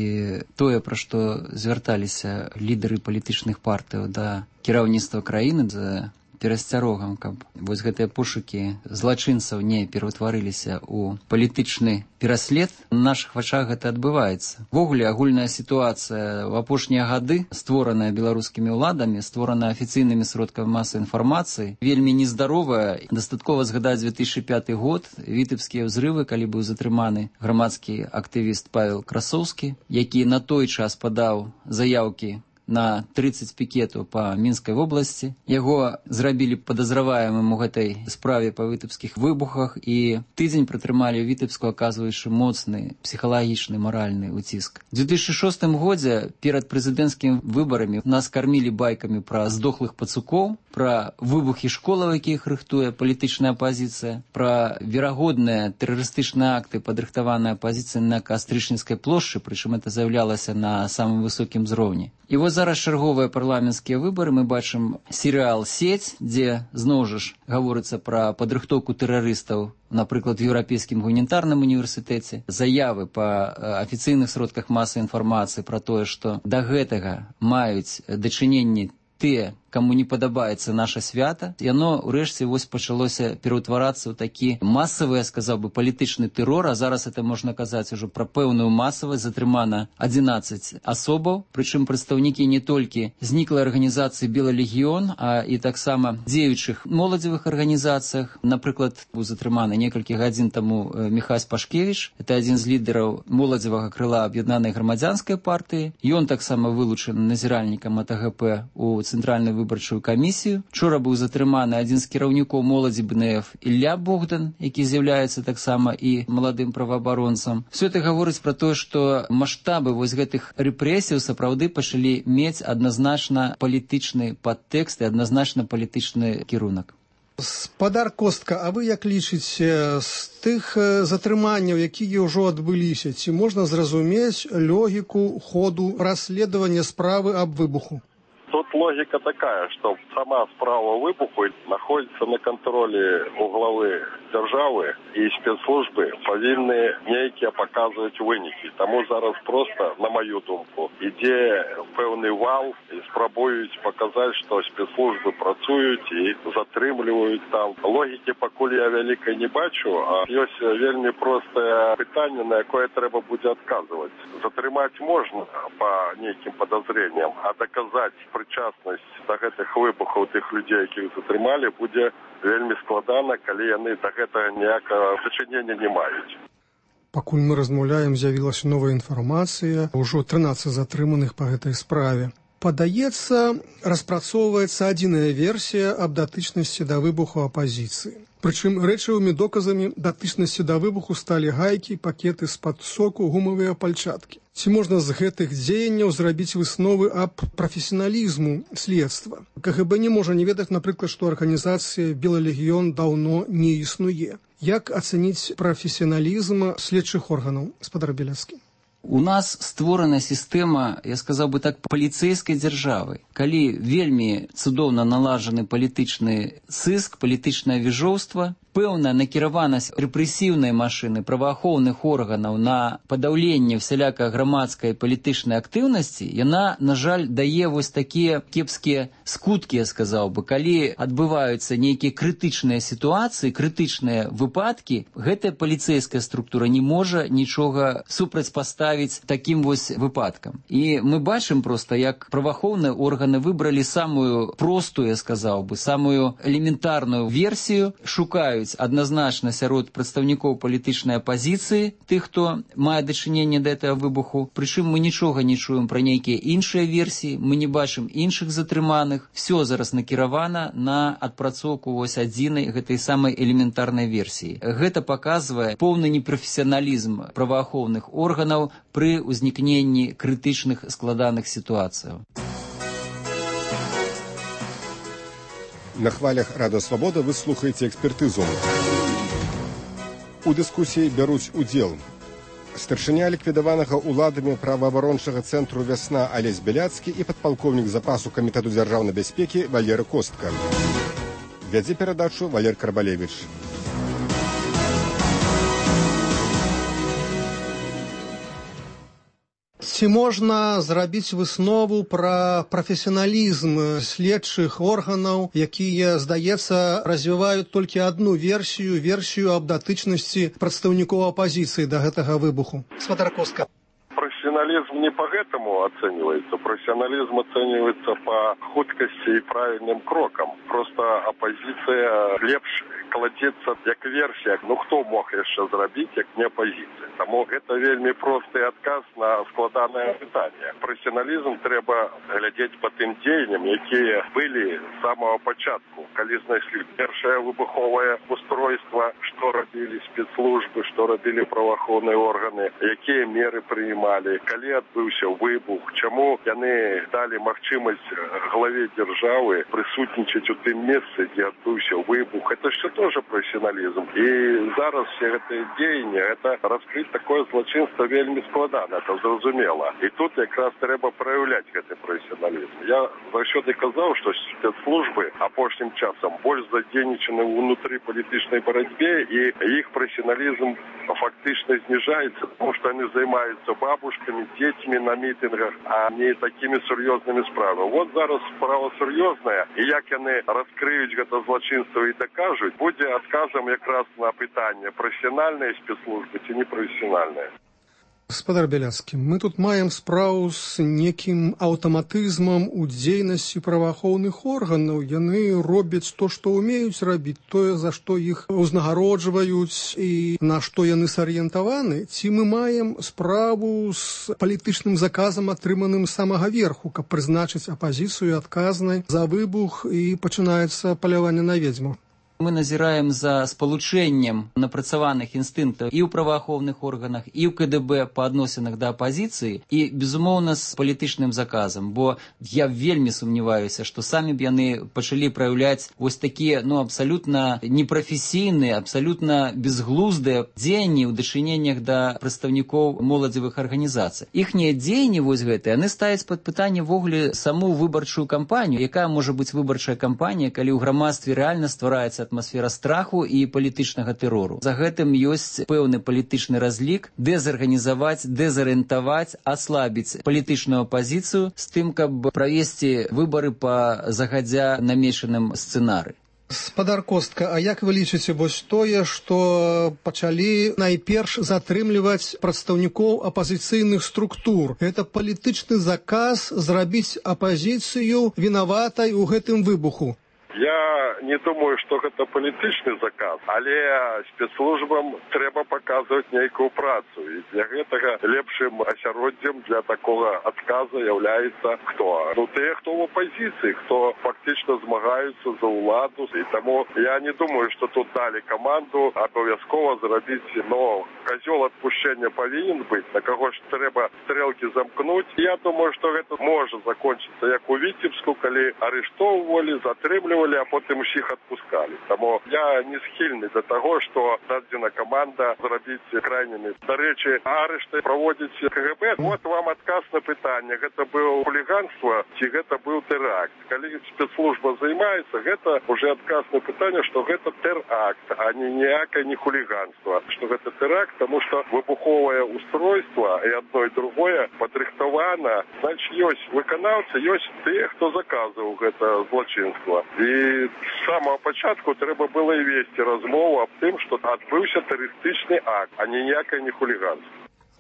і тое, пра што звярталіся лідары палітычных партыяў да кіраўніцтва краіны за перасцярогам, каб вось гэтыя пошукі злачынцаў не пераўтварыліся ў палітычны пераслед, на нашых вачах гэта адбываецца. Ввогуле, агульная сітуацыя ў апошнія гады, створаная беларускімі ўладамі, створаная афіцыйнымі сродкамі масавай інфармацыі, вельмі нездаровая. Дастаткова згадаць две тысячы пяты год, вітэбскія ўзрывы, калі быў затрыманы грамадскі актывіст Павел Красоўскі, які на той час падаў заяўкі на тридцать пікетаў па Мінскай вобласці. Яго зрабілі падазраваемым у гэтай справе па вітэбскіх выбухах, і тыдзень пратрымалі ў Вітэбску, аказваючы моцны псіхалагічны маральны ўціск. У две тысячи шостым годзе перад прэзідэнцкімі выбарамі нас кармілі байкамі пра здохлых пацукоў, пра выбухі школаў, якіх рыхтуе палітычная апазіцыя, пра верагодныя тэрарыстычныя акты, падрыхтаваныя апазіцыяй на Кастрычніцкай плошчы, прычым это заяўлялася на самым высокім узроўні. І вось зараз чарговыя парламенцкія выбары, мы бачым серыял «Сеть», дзе зноў жа ж гаворыцца пра падрыхтоўку тэрарыстаў, напрыклад, в Еўрапейскім гуманітарным універсітэце, заявы па афіцыйных сродках масавай інфармацыі пра тое, што да гэтага маюць дачыненні тыя, каму не падабаецца наша свята, яно ўрэшце вось пачалося пераўтварацца ў такі масавы, я сказаў бы, палітычны тэрор, а зараз это можна казаць ужо пра пэўную масавасць. Затрымана адзінаццаць асобаў, прычым прадстаўнікі не толькі зніклай арганізацыі «Белы легіён», а і таксама дзеючых моладзевых арганізацыях. Напрыклад, быў затрыманы некалькі гадзін таму Міхась Пашкевіч, это адзін з лідараў моладзевага крыла аб'яднанай грамадзянскай партыі. Ён таксама вылучаны назіральнікам А Т Г П у цэнтральнай выбарчую камісію. Вчора быў затрыманы адзін з кіраўнікоў моладзі Б Н Ф Ілля Богдан, які з'яўляецца таксама і маладым праваабаронцам. Все это гаворыць пра тое, што маштабы вось гэтых рэпрэсіяў сапраўды пачалі мець адназначна палітычны падтэкст і адназначна палітычны кірунак. Спадар Костка, а вы як лічыце, з тых затрыманняў, якія ўжо адбыліся, ці можна зразумець логіку ходу расследавання справы аб выбуху? Тут логика такая, что сама справа выбуху находится на контроле у главы державы, и спецслужбы повинны некие показывать выники. Тому зараз просто, на мою думку, ідзе певний вал и спробують показать, что спецслужбы працують и затрымливают там. Логики покуль я великой не бачу, а есть вельми простое питание, на якое треба будет отказывать. Затрымать можно по неким подозрениям, а доказать причастность до гэтых выбухаў тых людзей, якіх затрымалі, будзе вельмі складана, калі яны да гэтага ніякага дачынення не маюць. Пакуль мы размаўляем, з'явілася новая інфармацыя, ужо трынаццаць затрыманых па гэтай справе. Падаецца, распрацоўваецца адзіная версія аб датычнасці да выбуху апазіцыі. Прычым рэчавымі доказамі датычнасці да выбуху сталі гайкі, пакеты з-пад соку, гумавыя пальчаткі. Ці можна з гэтых дзеянняў зрабіць высновы аб прафесіяналізму следства? К Г Б не можа не ведаць, напрыклад, што арганізацыя «Белы легіён» даўно не існуе. Як ацэніць прафесіяналізм следчых органаў, спадар Беляцкі? У нас створана сістэма, я сказаў бы так, паліцэйскай дзяржавы. Калі вельмі цудоўна налажаны палітычны сыск, палітычнае віжоўства, пэўная накіраванасць рэпрэсіўнай машыны праваахоўных органаў на падаўленне всялякай грамадскай палітычнай актыўнасці, яна, на жаль, дае вось такія кепскія скуткі, я сказаў бы. Калі адбываюцца нейкія крытычныя сітуацыі, крытычныя выпадкі, гэтая паліцэйская структура не можа нічога супрацьпаставіць такім вось выпадкам. І мы бачым проста, як праваахоўныя органы выбралі самую простую, я сказаў бы, самую элементарную версію, шукаюць ўзнікаюць адназначна сярод прадстаўнікоў палітычнай апазіцыі, тых, хто мае дачыненне да гэтага выбуху. Прычым мы нічога не чуем пра нейкія іншыя версіі, мы не бачым іншых затрыманых. Всё зараз накіравана на адпрацоўку вось адзінай гэтай самай элементарнай версіі. Гэта паказвае поўны непрафесіяналізм праваахоўных органаў пры ўзнікненні крытычных складаных сітуацыяў. На хвалях Радыё Свабода вы слухаеце экспертызу. У дыскусіі бяруць удзел старшыня ліквідаванага ўладамі праваабарончага цэнтру «Вясна» Алесь Беляцкі і падпалкоўнік запасу камітэту дзяржаўнай бяспекі Валеры Костка. Вядзе перадачу Валер Карбалевіч. Ці можна зрабіць выснову пра прафесіяналізм следчых органаў, якія, здаецца, развіваюць толькі адну версію, версію аб датычнасці прадстаўнікоў апазіцыі да гэтага выбуху? Святар Костка. Профессионализм не по этому оценивается. Профессионализм оценивается по хуткости и правильным крокам. Просто оппозиция лепш кладется як версия. Ну, кто мог еще зрабить, як не оппозиция? Тому это вельми простый отказ на складанное питание. Профессионализм треба глядеть по тем деяниям, які были с самого початку. Коли знайшли першее выбуховое устройство, что робили спецслужбы, что робили правоохранные органы, какие меры принимали, коли отбывся выбух, чему яны дали магчимость главе державы присутничать у тем месте, где отбывся выбух. Это все тоже профессионализм. И зараз все эти деяния, это раскрыть такое злочинство вельми складано, это зрозумело. И тут как раз треба проявлять этот профессионализм. Я завжди казав, что спецслужбы опошним часом больше задейничаны внутри политической борьбе, и их профессионализм фактично снижается, потому что они занимаются бабушками, детьми на митингах, а не такими серьезными справами. Вот зараз справа серьезная, и як они раскриють это злочинство и докажут, будет отказом якраз на питание, профессиональные спецслужбы чи не профессиональные. Гаспадар Беляцкі, мы тут маем справу з некім аўтаматызмам у дзейнасці праваахоўных органаў. Яны робяць то, што ўмеюць рабіць, тое, за што іх узнагароджваюць і на што яны сарыентаваны. Ці мы маем справу з палітычным заказам, атрыманым з самага верху, каб прызначыць апазіцыю адказнай за выбух і пачынаецца паляванне на ведзьму? Мы назіраем за спалучэннем напрацаваных інстынктаў і ў праваахоўных органах, і ў ка дэ бэ па адносінах да апазіцыі, і, безумоўна, з палітычным заказам, бо я вельмі сумняваюся, што самі б яны пачалі праяўляць вось такія, ну, абсалютна непрафесійныя, абсалютна безглуздыя дзеянні ў дачыненнях да прадстаўнікоў моладзевых арганізацый. Іхнія дзеянні вось гэтыя, яны ставяць пад пытанне ввогуле саму выбарчую кампанію, якая можа быць выбарчая кампанія, калі ў грамадстве рэальна ствараецца атмасфера страху і палітычнага тэрору. За гэтым ёсць пэўны палітычны разлік дэзарганізаваць, дэзарыентаваць, аслабіць палітычную апазіцыю з тым, каб правесці выбары па загадзя намешаным сцэнары. Гаспадар Костка, а як вы лічыце вось тое, што пачалі найперш затрымліваць прадстаўнікоў апазіцыйных структур? Гэта палітычны заказ зрабіць апазіцыю вінаватай у гэтым выбуху? Я не думаю, что это политичный заказ, але спецслужбам треба показывать нейкую працу. И для этого лепшим осяроддзем для такого отказа является кто? Ну, те, кто в оппозиции, кто фактично змагаются за уладу. И тому я не думаю, что тут дали команду обовязково зробить, но козел отпущения повинен быть, на кого ж треба стрелки замкнуть. Я думаю, что это может закончиться, як у Витебску, коли арештовывали, затримливали, а потім усіх відпускали. Тому я не схильний до того, що дадена команда зробить крайніми. До речі, арешти проводить ка ге бе. От вам відказ на питання, це було хуліганство чи це був теракт. Коли спецслужба займається, це вже відказ на питання, що це теракт, а не ніяке не хуліганство. Що це теракт, тому що вибухове устройство і одно, і друге подрихтовано. Значить, є виконавці, є ті, хто заказував це злочинство. І з самого початку треба було і вести розмову об тим, що відбувся терористичний акт, а ніяке не хуліганство.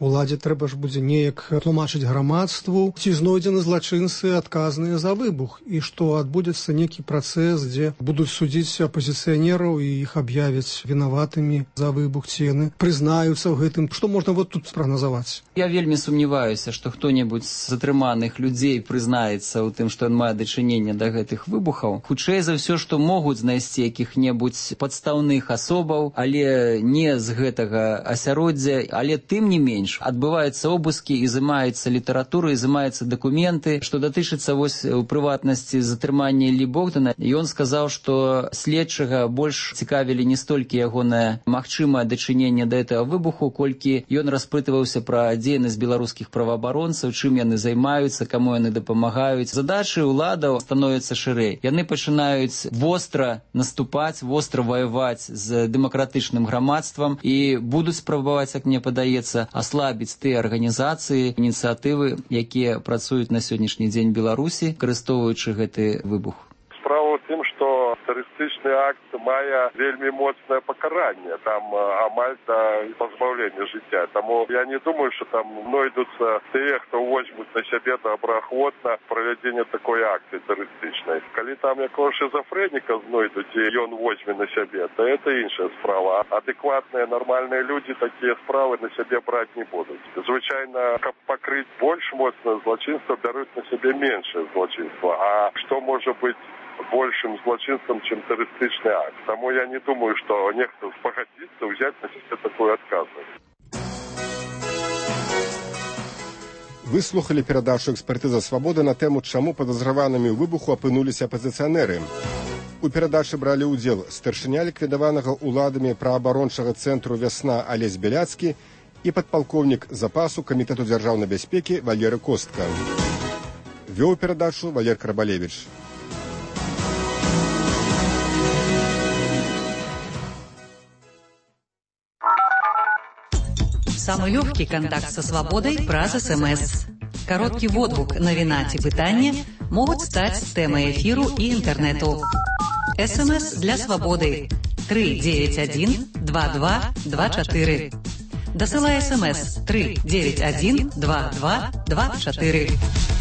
уладзе трэба ж будзе неяк тлумачыць грамадству, ці знойдзены злачынцы адказныя за выбух, і што адбудзецца нейкі працэс, дзе будуць судзіць апозіцыянераў і іх аб'явяць вінаватымі за выбух, ці яны прызнаюцца ў гэтым. Што можна вот тут спрагназаваць? Я вельмі сумняваюся, што хто-небудзь з затрыманых людзей прызнаецца ў тым, што ён мае дачыненне да гэтых выбухаў. Хутчэй за ўсё, што могуць знайсці якіх-небудзь падстаўных асобаў, але не з гэтага асяроддзя, але тым не менш адбываюцца обыскі, ізымаюцца літаратура, ізымаюцца дакументы. Што датычыцца вось у прыватнасці затрымання Іллі Богдана, ён сказаў, што следчага больш цікавілі не столькі ягонае магчымае дачыненне да гэтага выбуху, колькі ён распытываўся пра дзейнасць беларускіх праваабаронцаў, чым яны займаюцца, каму яны дапамагаюць. Задачы ўладаў становяцца шырэй. Яны пачынаюць востра наступаць, востра ваяваць з дэмакратычным грамадствам і будуць спрабаваць, як мне падаецца, аслабіць тыя арганізацыі, ініцыятывы, якія працуюць на сённяшні дзень Беларусі, карыстовуючы гэты выбух. Справа ў тым, што тэрарыстычны акт мае вельмі моцнае пакаранне, там амаль да пазбаўлення жыцця. Таму я не думаю, што там знойдуцца тыя, хто возьмуць на сябе добраахвотна правядзенне такой акцыі тэрарыстычнай. Калі там якого шизофрэніка знойдуць і ён возьме на сябе, то это іншая справа. Адэкватныя нармальныя людзі такія справы на сябе браць не будуць. Звычайна, каб пакрыць больш моцнае злачынства, бяруць на сябе меншае злачынства. А што можа быць большим злочинством, чем террористичный акт. Тому я не думаю, что некто спохотится взять на себя такую отказность. Вы слухали перадачу «Экспертыза свабоды» на тэму, чаму падазраванымі ў выбуху апынуліся апазіцыянеры. У перадачы бралі ўдзел старшыня ліквідаванага ўладамі праабарончага цэнтру «Вясна» Алесь Беляцкі і падпалкоўнік запасу Камітэту дзяржаўнай бяспекі Валеры Костка. Вёў перадачу Валер Карабалевіч. Самый легкий контакт со свободой праз СМС. Короткий водгук, навіна ці пытанне могуць стаць тэмай эфіру і інтэрнэту. СМС для свободы три девять один два два два четыре. Дасылай СМС три девять один два два два четыре.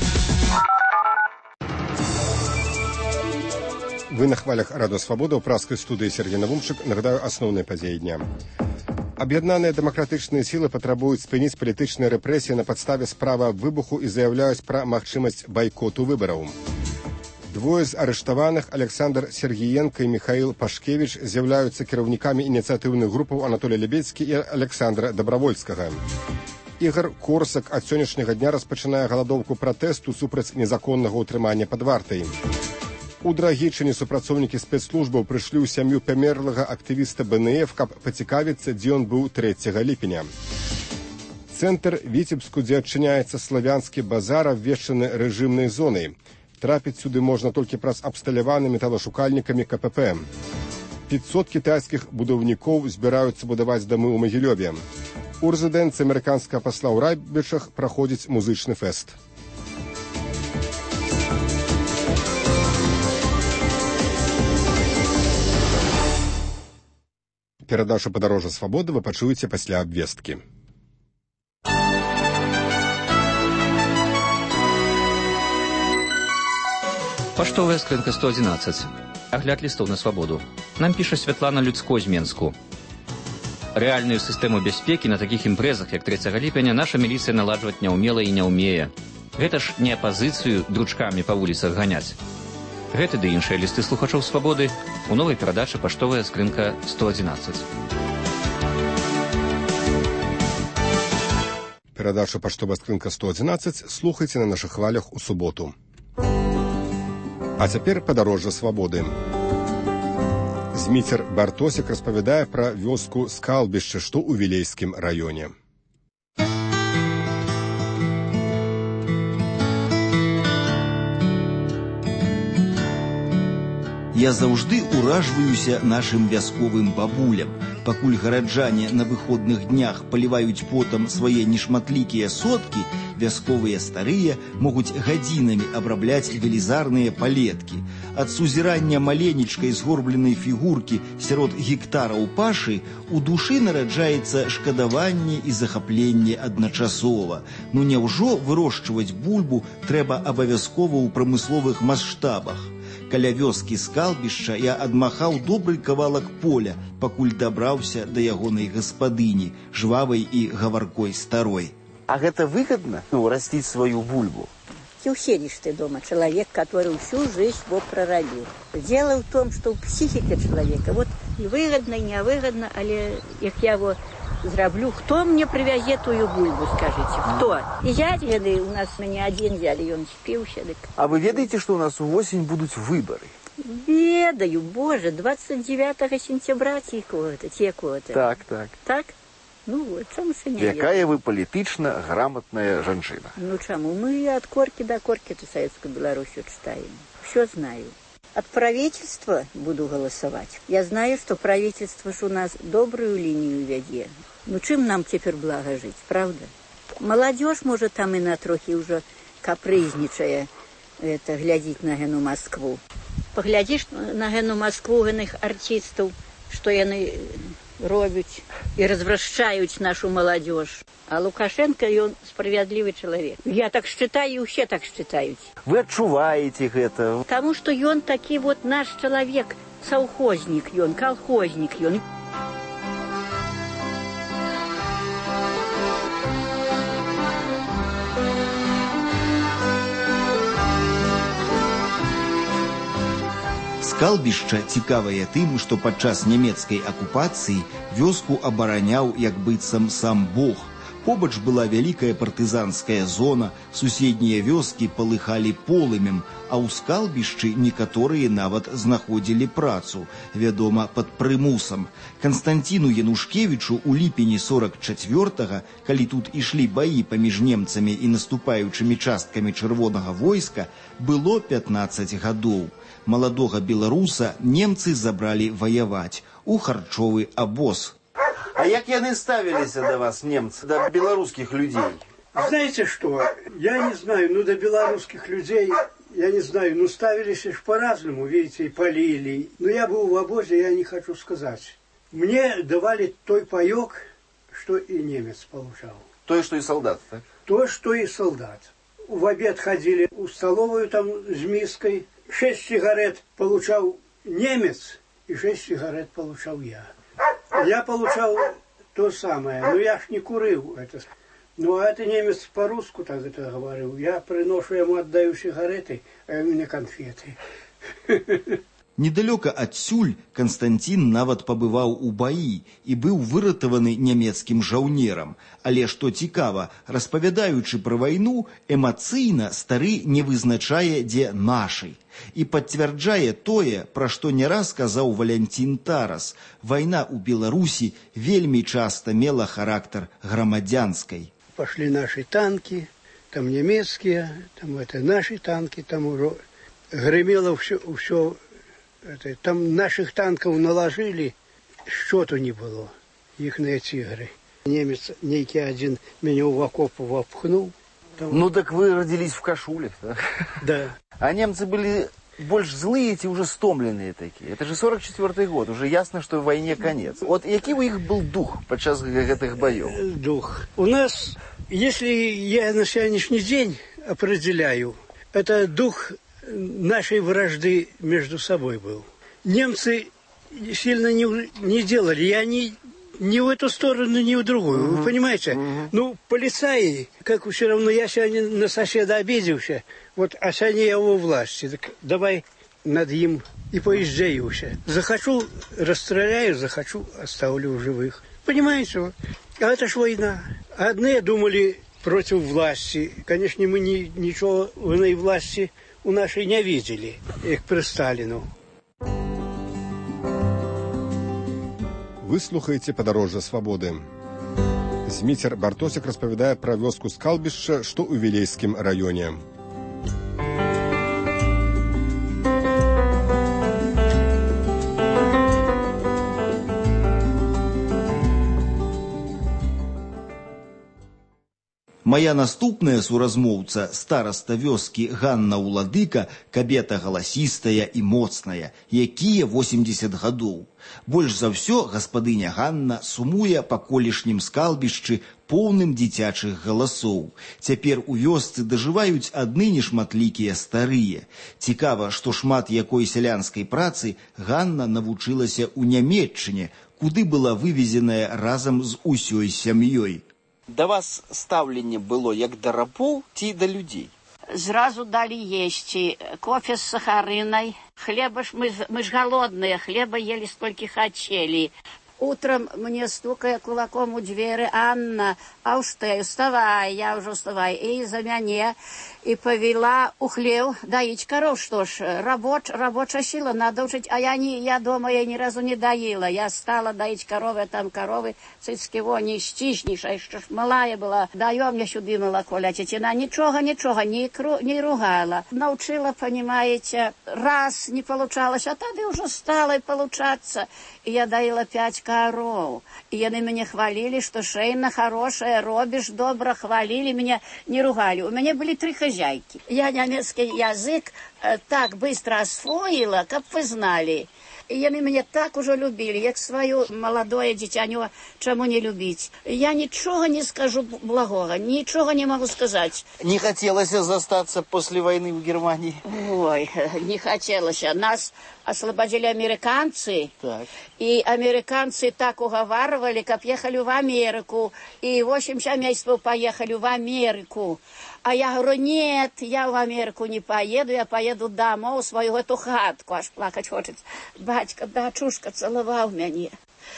Вы на хвалях Радио Свобода ў праскай студыі Сергей Навумчык. Нагадаю асноўныя падзеі дня. Аб'яднаныя дэмакратычныя сілы патрабуюць спыніць палітычныя рэпрэсіі на падставе справы аб выбуху і заяўляюць пра магчымасць байкоту выбараў. Двое з арыштаваных, Александр Сергіенка і Михаил Пашкевіч, з'яўляюцца кіраўнікамі ініцыятыўных групаў Анатолія Лебедзькі і Александра Дабравольскага. Ігор Корсак ад сённяшняга дня распачынае галадоўку пратэсту супраць незаконнага ўтрымання пад вартай. У Драгічыне супрацоўнікі спецслужбаў прыйшлі ў сям'ю памерлага актывіста БНФ, каб пацікавіцца, дзе ён быў трэцяга ліпеня. Цэнтр Віцебску, дзе адчыняецца славянскі базар, абвешчаны рэжымнай зонай. Трапіць сюды можна толькі праз абсталяваны металашукальнікамі КПП. пятьсот кітайскіх будаўнікоў збіраюцца будаваць дамы ў Магілёве. У рэзідэнцыі амерыканскага пасла ў Райбічах праходзіць музычны фэст. Перадачу «Падарожжа свабоды» вы пачуеце пасля абвесткі. Паштовая скрынка сто одиннадцать. Агляд лістоў на свабоду. Нам піша Святлана Людско з Менску. Рэальную сістэму бяспекі на такіх імпрэзах, як трэцяга ліпеня, наша міліцыя наладжваць не ўмела і не ўмее. Гэта ж не апазіцыю дручкамі па вуліцах ганяць. Гэты ды іншыя лісты слухачоў свабоды у новай перадачы «Паштовая скрынка сто одиннадцать». Перадачу «Паштовая скрынка сто одиннадцать» слухайце на нашых хвалях у суботу. А цяпер «Падарожжа свабоды». Зміцер Бартосік распавядае пра вёску Скалбішча, што ў Вілейскім раёне. Я заўжды ўражваюся нашым вясковым бабулям. Пакуль гараджане на выходных днях паліваюць потам свае нешматлікія соткі, Вясковыя старыя могуць гадзінамі абрабляць велізарныя палеткі. Ад сузірання маленечкай згорбленай фігуркі сярод гектараў пашы у душы нараджаецца шкадаванне і захапленне адначасова. Ну няўжо вырошчваць бульбу трэба абавязкова ў прамысловых маштабах? Каля вёскі Скалбішча я адмахаў добрый кавалак поля, пакуль дабраўся да ягонай гаспадыні, жвавай і гаваркой старой. А гэта выгодно, ну, растить свою бульбу? Сидишь ты дома, человек, который всю жизнь его прородил. Дело в том, что психика человека, вот и выгодно, и невыгодно, але як я его зраблю, кто мне привязет тую бульбу, скажите, кто? И зять, веды, у нас не один взяли, и он спился. А вы ведаете, что у нас в осень будут выборы? Ведаю, боже, двадцать девятого сентября текут, текут. Так, так. Так? Ну вот, чому це не Якая вы политично грамотная женщина? Ну чему? Мы от корки до корки эту Советскую Белоруссию читаем. Все знаю. От правительства буду голосовать. Я знаю, что правительство ж у нас добрую линию ведет. Ну чем нам теперь благо жить, правда? Молодежь, может, там и на трохи уже капризничая, это, глядеть на гену Москву. Поглядишь на гену Москву, гених артистов, что они робят и развращают нашу молодежь. А Лукашенко, и он справедливый человек. Я так считаю, и все так считают. Вы отчуваете это? Потому что он такой вот наш человек, совхозник, он, колхозник, он. Скалбішча цікавае тым, што падчас нямецкай акупацыі вёску абараняў як быццам сам Бог. Побач была вялікая партызанская зона, суседнія вёскі палыхалі полымем, а ў Скалбішчы некаторыя нават знаходзілі працу, вядома, пад прымусам. Канстанціну Янушкевічу ў ліпені сорак чацвёртага, калі тут ішлі баі паміж немцамі і наступаючымі часткамі чырвонага войска, было пятнаццаць гадоў. Маладога беларуса немцы забралі ваяваць у харчовы абоз. А як яны ставіліся до вас, немцы, до белорусских людей? Знаете что, я не знаю, ну до белорусских людей, я не знаю, ну ставились ж по-разному, видите, и полили. Но я был в обозе, я не хочу сказать. Мне давали той паёк, что и немец получал. То, что и солдат, так? То, что и солдат. В обед ходили в столовую там с миской. Шесть сигарет получал немец, и шесть сигарет получал я. Я получал то самое, но я ж не курил это. Ну, а это немец по-русски так это говорил. Я приношу ему, отдаю сигареты, а у меня конфеты. Недалёка адсюль Канстанцін нават пабываў у баі і быў выратаваны нямецкім жаўнерам. Але што цікава, распавядаючы пра вайну, эмацыйна стары не вызначае, дзе нашай. І пацвярджае тое, пра што не раз казаў Валянцін Тарас. Вайна ў Беларусі вельмі часта мела характар грамадзянскай. Пошли наши танки, там немецкие, там это наши танки, там уже гремело все, все. Это, там наших танков наложили, счету не было, ихные тигры. Немец некий один меня в окоп вопхнул. Там... Ну так вы родились в Кашуле, да? Да. А немцы были больше злые, эти уже стомленные такие. Это же сорок четвёртый год, уже ясно, что в войне конец. Вот який у их был дух подчас этих боев? Дух. У нас, если я на сегодняшний день определяю, это дух нашей вражды между собой был. Немцы сильно не, не делали, и они ни в эту сторону, ни в другую. Uh-huh. Вы понимаете? Uh-huh. Ну, полицаи, как все равно, я сегодня на соседа обиделся, вот, а сегодня я его власти, так давай над ним и поезжаюся. Захочу, расстреляю, захочу, оставлю в живых. Понимаете? А это ж война. Одни думали против власти. Конечно, мы ни, ничего в этой власти у нашей не видели, як при Сталіну. Вы слухаеце «Падарожжа свабоды». Зміцер Бартосік распавядае пра вёску Скалбішча, што ў Вілейскім раёне. Моя наступная суразмоўца, староста вёскі Ганна Уладыка, кабета галасістая і моцная, якія восемьдесят гадоў. Больш за ўсё гаспадыня Ганна сумуе па колішнім скалбішчы, поўным дзіцячых галасоў. Цяпер у вёсцы дажываюць адны нешматлікія старыя. Цікава, што шмат якой сялянскай працы Ганна навучылася ў Нямецчыне, куды была вывезеная разам з усёй сям'ёй. Да вас стаўленне было як да рабоў ці да людзей? Зразу дали есці, кофе з сахарынай, хлеба ж мы, мы ж голодные, хлеба ели столько хотели. Утром мне стукая кулаком у двери: Анна, Аустей, вставай, я уже вставай. И за меня и повела у хлев доить коров. Что ж, рабоч, рабочая сила, надо учить. А я, не, я дома я ни разу не доила. Я стала доить коровы, там коровы цицкого не стишнейшая, что ж малая была. Даем мне сюда молоко, лячетина. Ничего, ничего, не, кру, не ругала. Научила, понимаете, раз не получалось, а тогда уже стало получаться. И я доила пять коров. И они меня хвалили, что Шейна хорошая, робишь добро, хвалили меня, не ругали. У меня были три хозяйки. Я немецкий язык э, так быстро освоила, как вы знали. И они меня так уже любили, как свое молодое дитянё, чему не любить. Я ничего не скажу благого, ничего не могу сказать. Не хотелось застаться после войны в Германии? Ой, не хотелось. Нас освободили американцы. Так. И американцы так уговаривали, как ехали в Америку. И восемь месяцев поехали в Америку. А я говорю: нет, я в Америку не поеду, я поеду домой в свою эту хатку. Аж плакать хочется. Батька, дочушка целовал меня.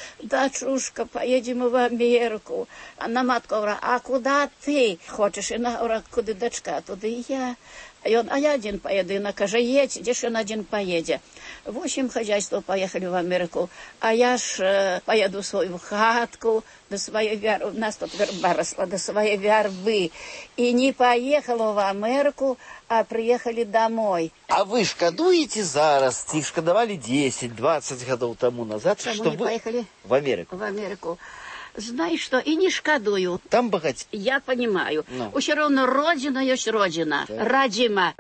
Дочушка, поедем в Америку. А матка говорит: а куда ты хочешь? И она говорит: куда дочка, туда и я. И он: а я один поеду. И она каже: едь, где он один поедет. Восемь хозяйств поехали в Америку. А я ж э, поеду в свою хатку, до своей вербы. У нас тут верба росла, до своей вербы. И не поехала в Америку, а приехали домой. А вы шкадуете зараз, ці шкадавали десять-двадцать годов тому назад, Чему что не вы поехали? В Америку? В Америку. Знаешь что, и не шкодую. Там богатей. Я понимаю. Ну. Все равно родина есть родина. Так. Родима.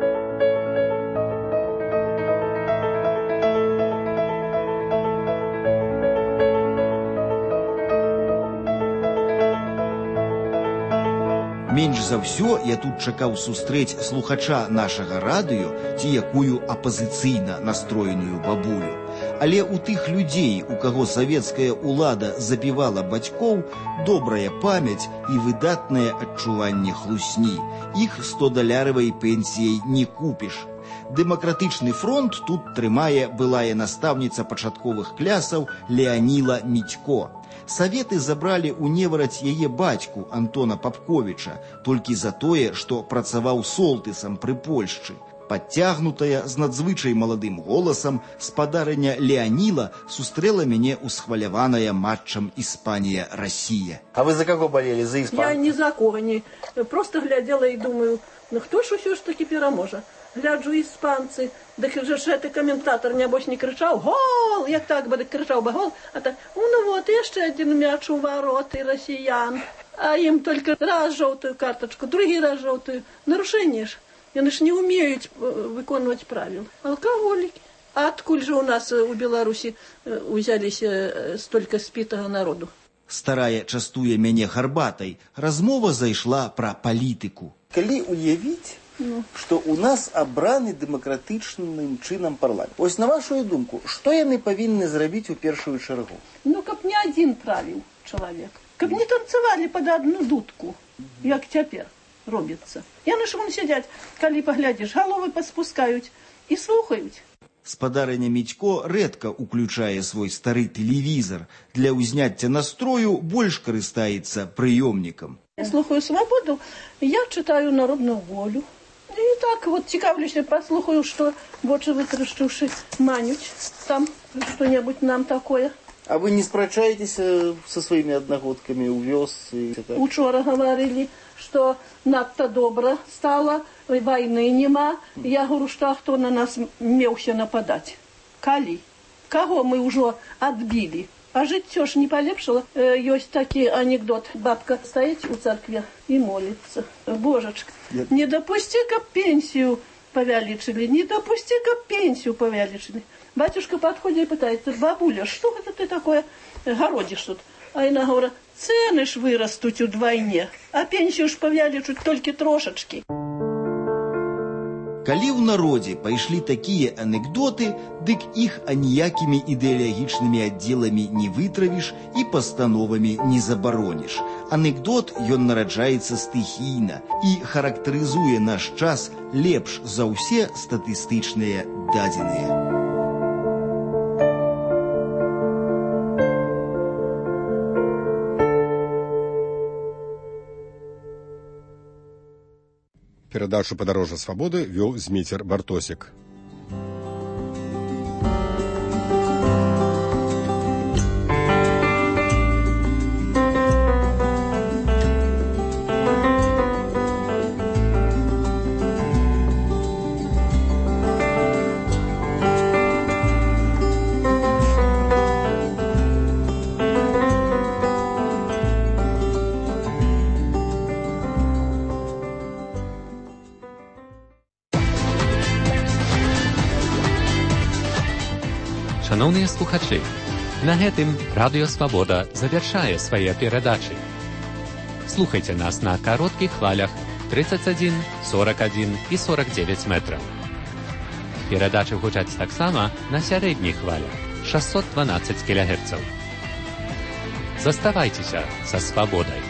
Менш за ўсё я тут чакаў сустрэць слухача нашага радыё ці якую апазіцыйна настроеную бабулю. Але ў тых людзей, у каго савецкая ўлада забівала бацькоў, добрая памяць і выдатнае адчуванне хлусні. Іх стодаляровай пенсіяй не купіш. Дэмакратычны фронт тут трымае былая настаўніца пачатковых клясаў Леаніла Мітько. Саветы забралі ў невараць яе бацьку Антона Папковіча толькі за тое, што працаваў солтысам пры Польшчы. Падцягнутая, з надзвычай маладым голасам, спадарыня Леаніла сустрэла мяне ўсхваляваная матчам Іспанія-Расія. А вы за кого болели? За Испанию? Я ни за кого не. Просто глядела и думаю: ну хто ж усё ж таки пераможа? Гляджу, іспанцы, дык же ж гэты каментатор, нябось, не крычаў: гол! Як так бы, дык крычаў бы гол, а так: ну вот, яшчэ один мяч у вароты расіян. А ім только раз жоўтую карточку, другі раз жоўтую. Нарушэнне ж. Яны ж не умеюць выконваць правил. Алкоголики. А адкуль же у нас у Беларусі узяліся столько спітага народу? Старая частуе мяне гарбатай. Размова зайшла пра палітыку. Калі уявіць, ну. што у нас абраны дэмакратычным чынам парламент. Ось на вашу думку, што яны павінны зрабіць у першую чаргу? Ну, каб не адзін правіў чалавек. Каб не танцавалі пад адну дудку, як цяпер робіцца. Яны ж вон сядзяць, калі паглядзіш, галовы паспускаюць і слухаюць. Спадарыня Мітько рэдка уключае свой стары тэлевізор. Для ўзняцця настрою больш карыстаецца прыёмнікам. Я слухаю «Свободу», я читаю «Народную волю». И так вот цікавлюся, послухаю, что вочы вытрашчыўшы манють там что-нибудь нам такое. А вы не спрачаетесь со своими одногодками у вёсцы? Учора говорили, что надто добра стало, войны нема. Я говорю, что хто на нас меўся нападать? Калі? Кого мы уже отбили? А жыццё ж не палепшала. Э, ёсць такі анекдот. Бабка стаіць у царкве і моліцца. Божачка, не дапусці, каб пенсію павялічылі, не дапусці, каб пенсію павялічылі. Батюшка падходзіць і пытаецца: бабуля, што гэта ты такое гародзіш тут? А яна говорит: цэны ж вырастуць удвайне, а пенсію ж павялічуць толькі трошачкі. Калі ў народзе пайшлі такія анекдоты, дык іх аніякімі ідэалагічнымі аддзеламі не вытравіш і пастановамі не забароніш. Анекдот ён нараджаецца стыхійна і характарызуе наш час лепш за ўсе статыстычныя дадзеныя. Перадачу «Падарожжа свабоды» вёў Зміцер Бартосік. Шановныя слухачы, на гэтым Радыё Свабода завяршае свае перадачы. Слухайце нас на кароткіх хвалях тридцать один, сорок один і сорок девять метраў. Перадачы гучаць таксама на сярэдніх хвалях шестьсот двенадцать кілогерцаў. Заставайцеся са свабодай.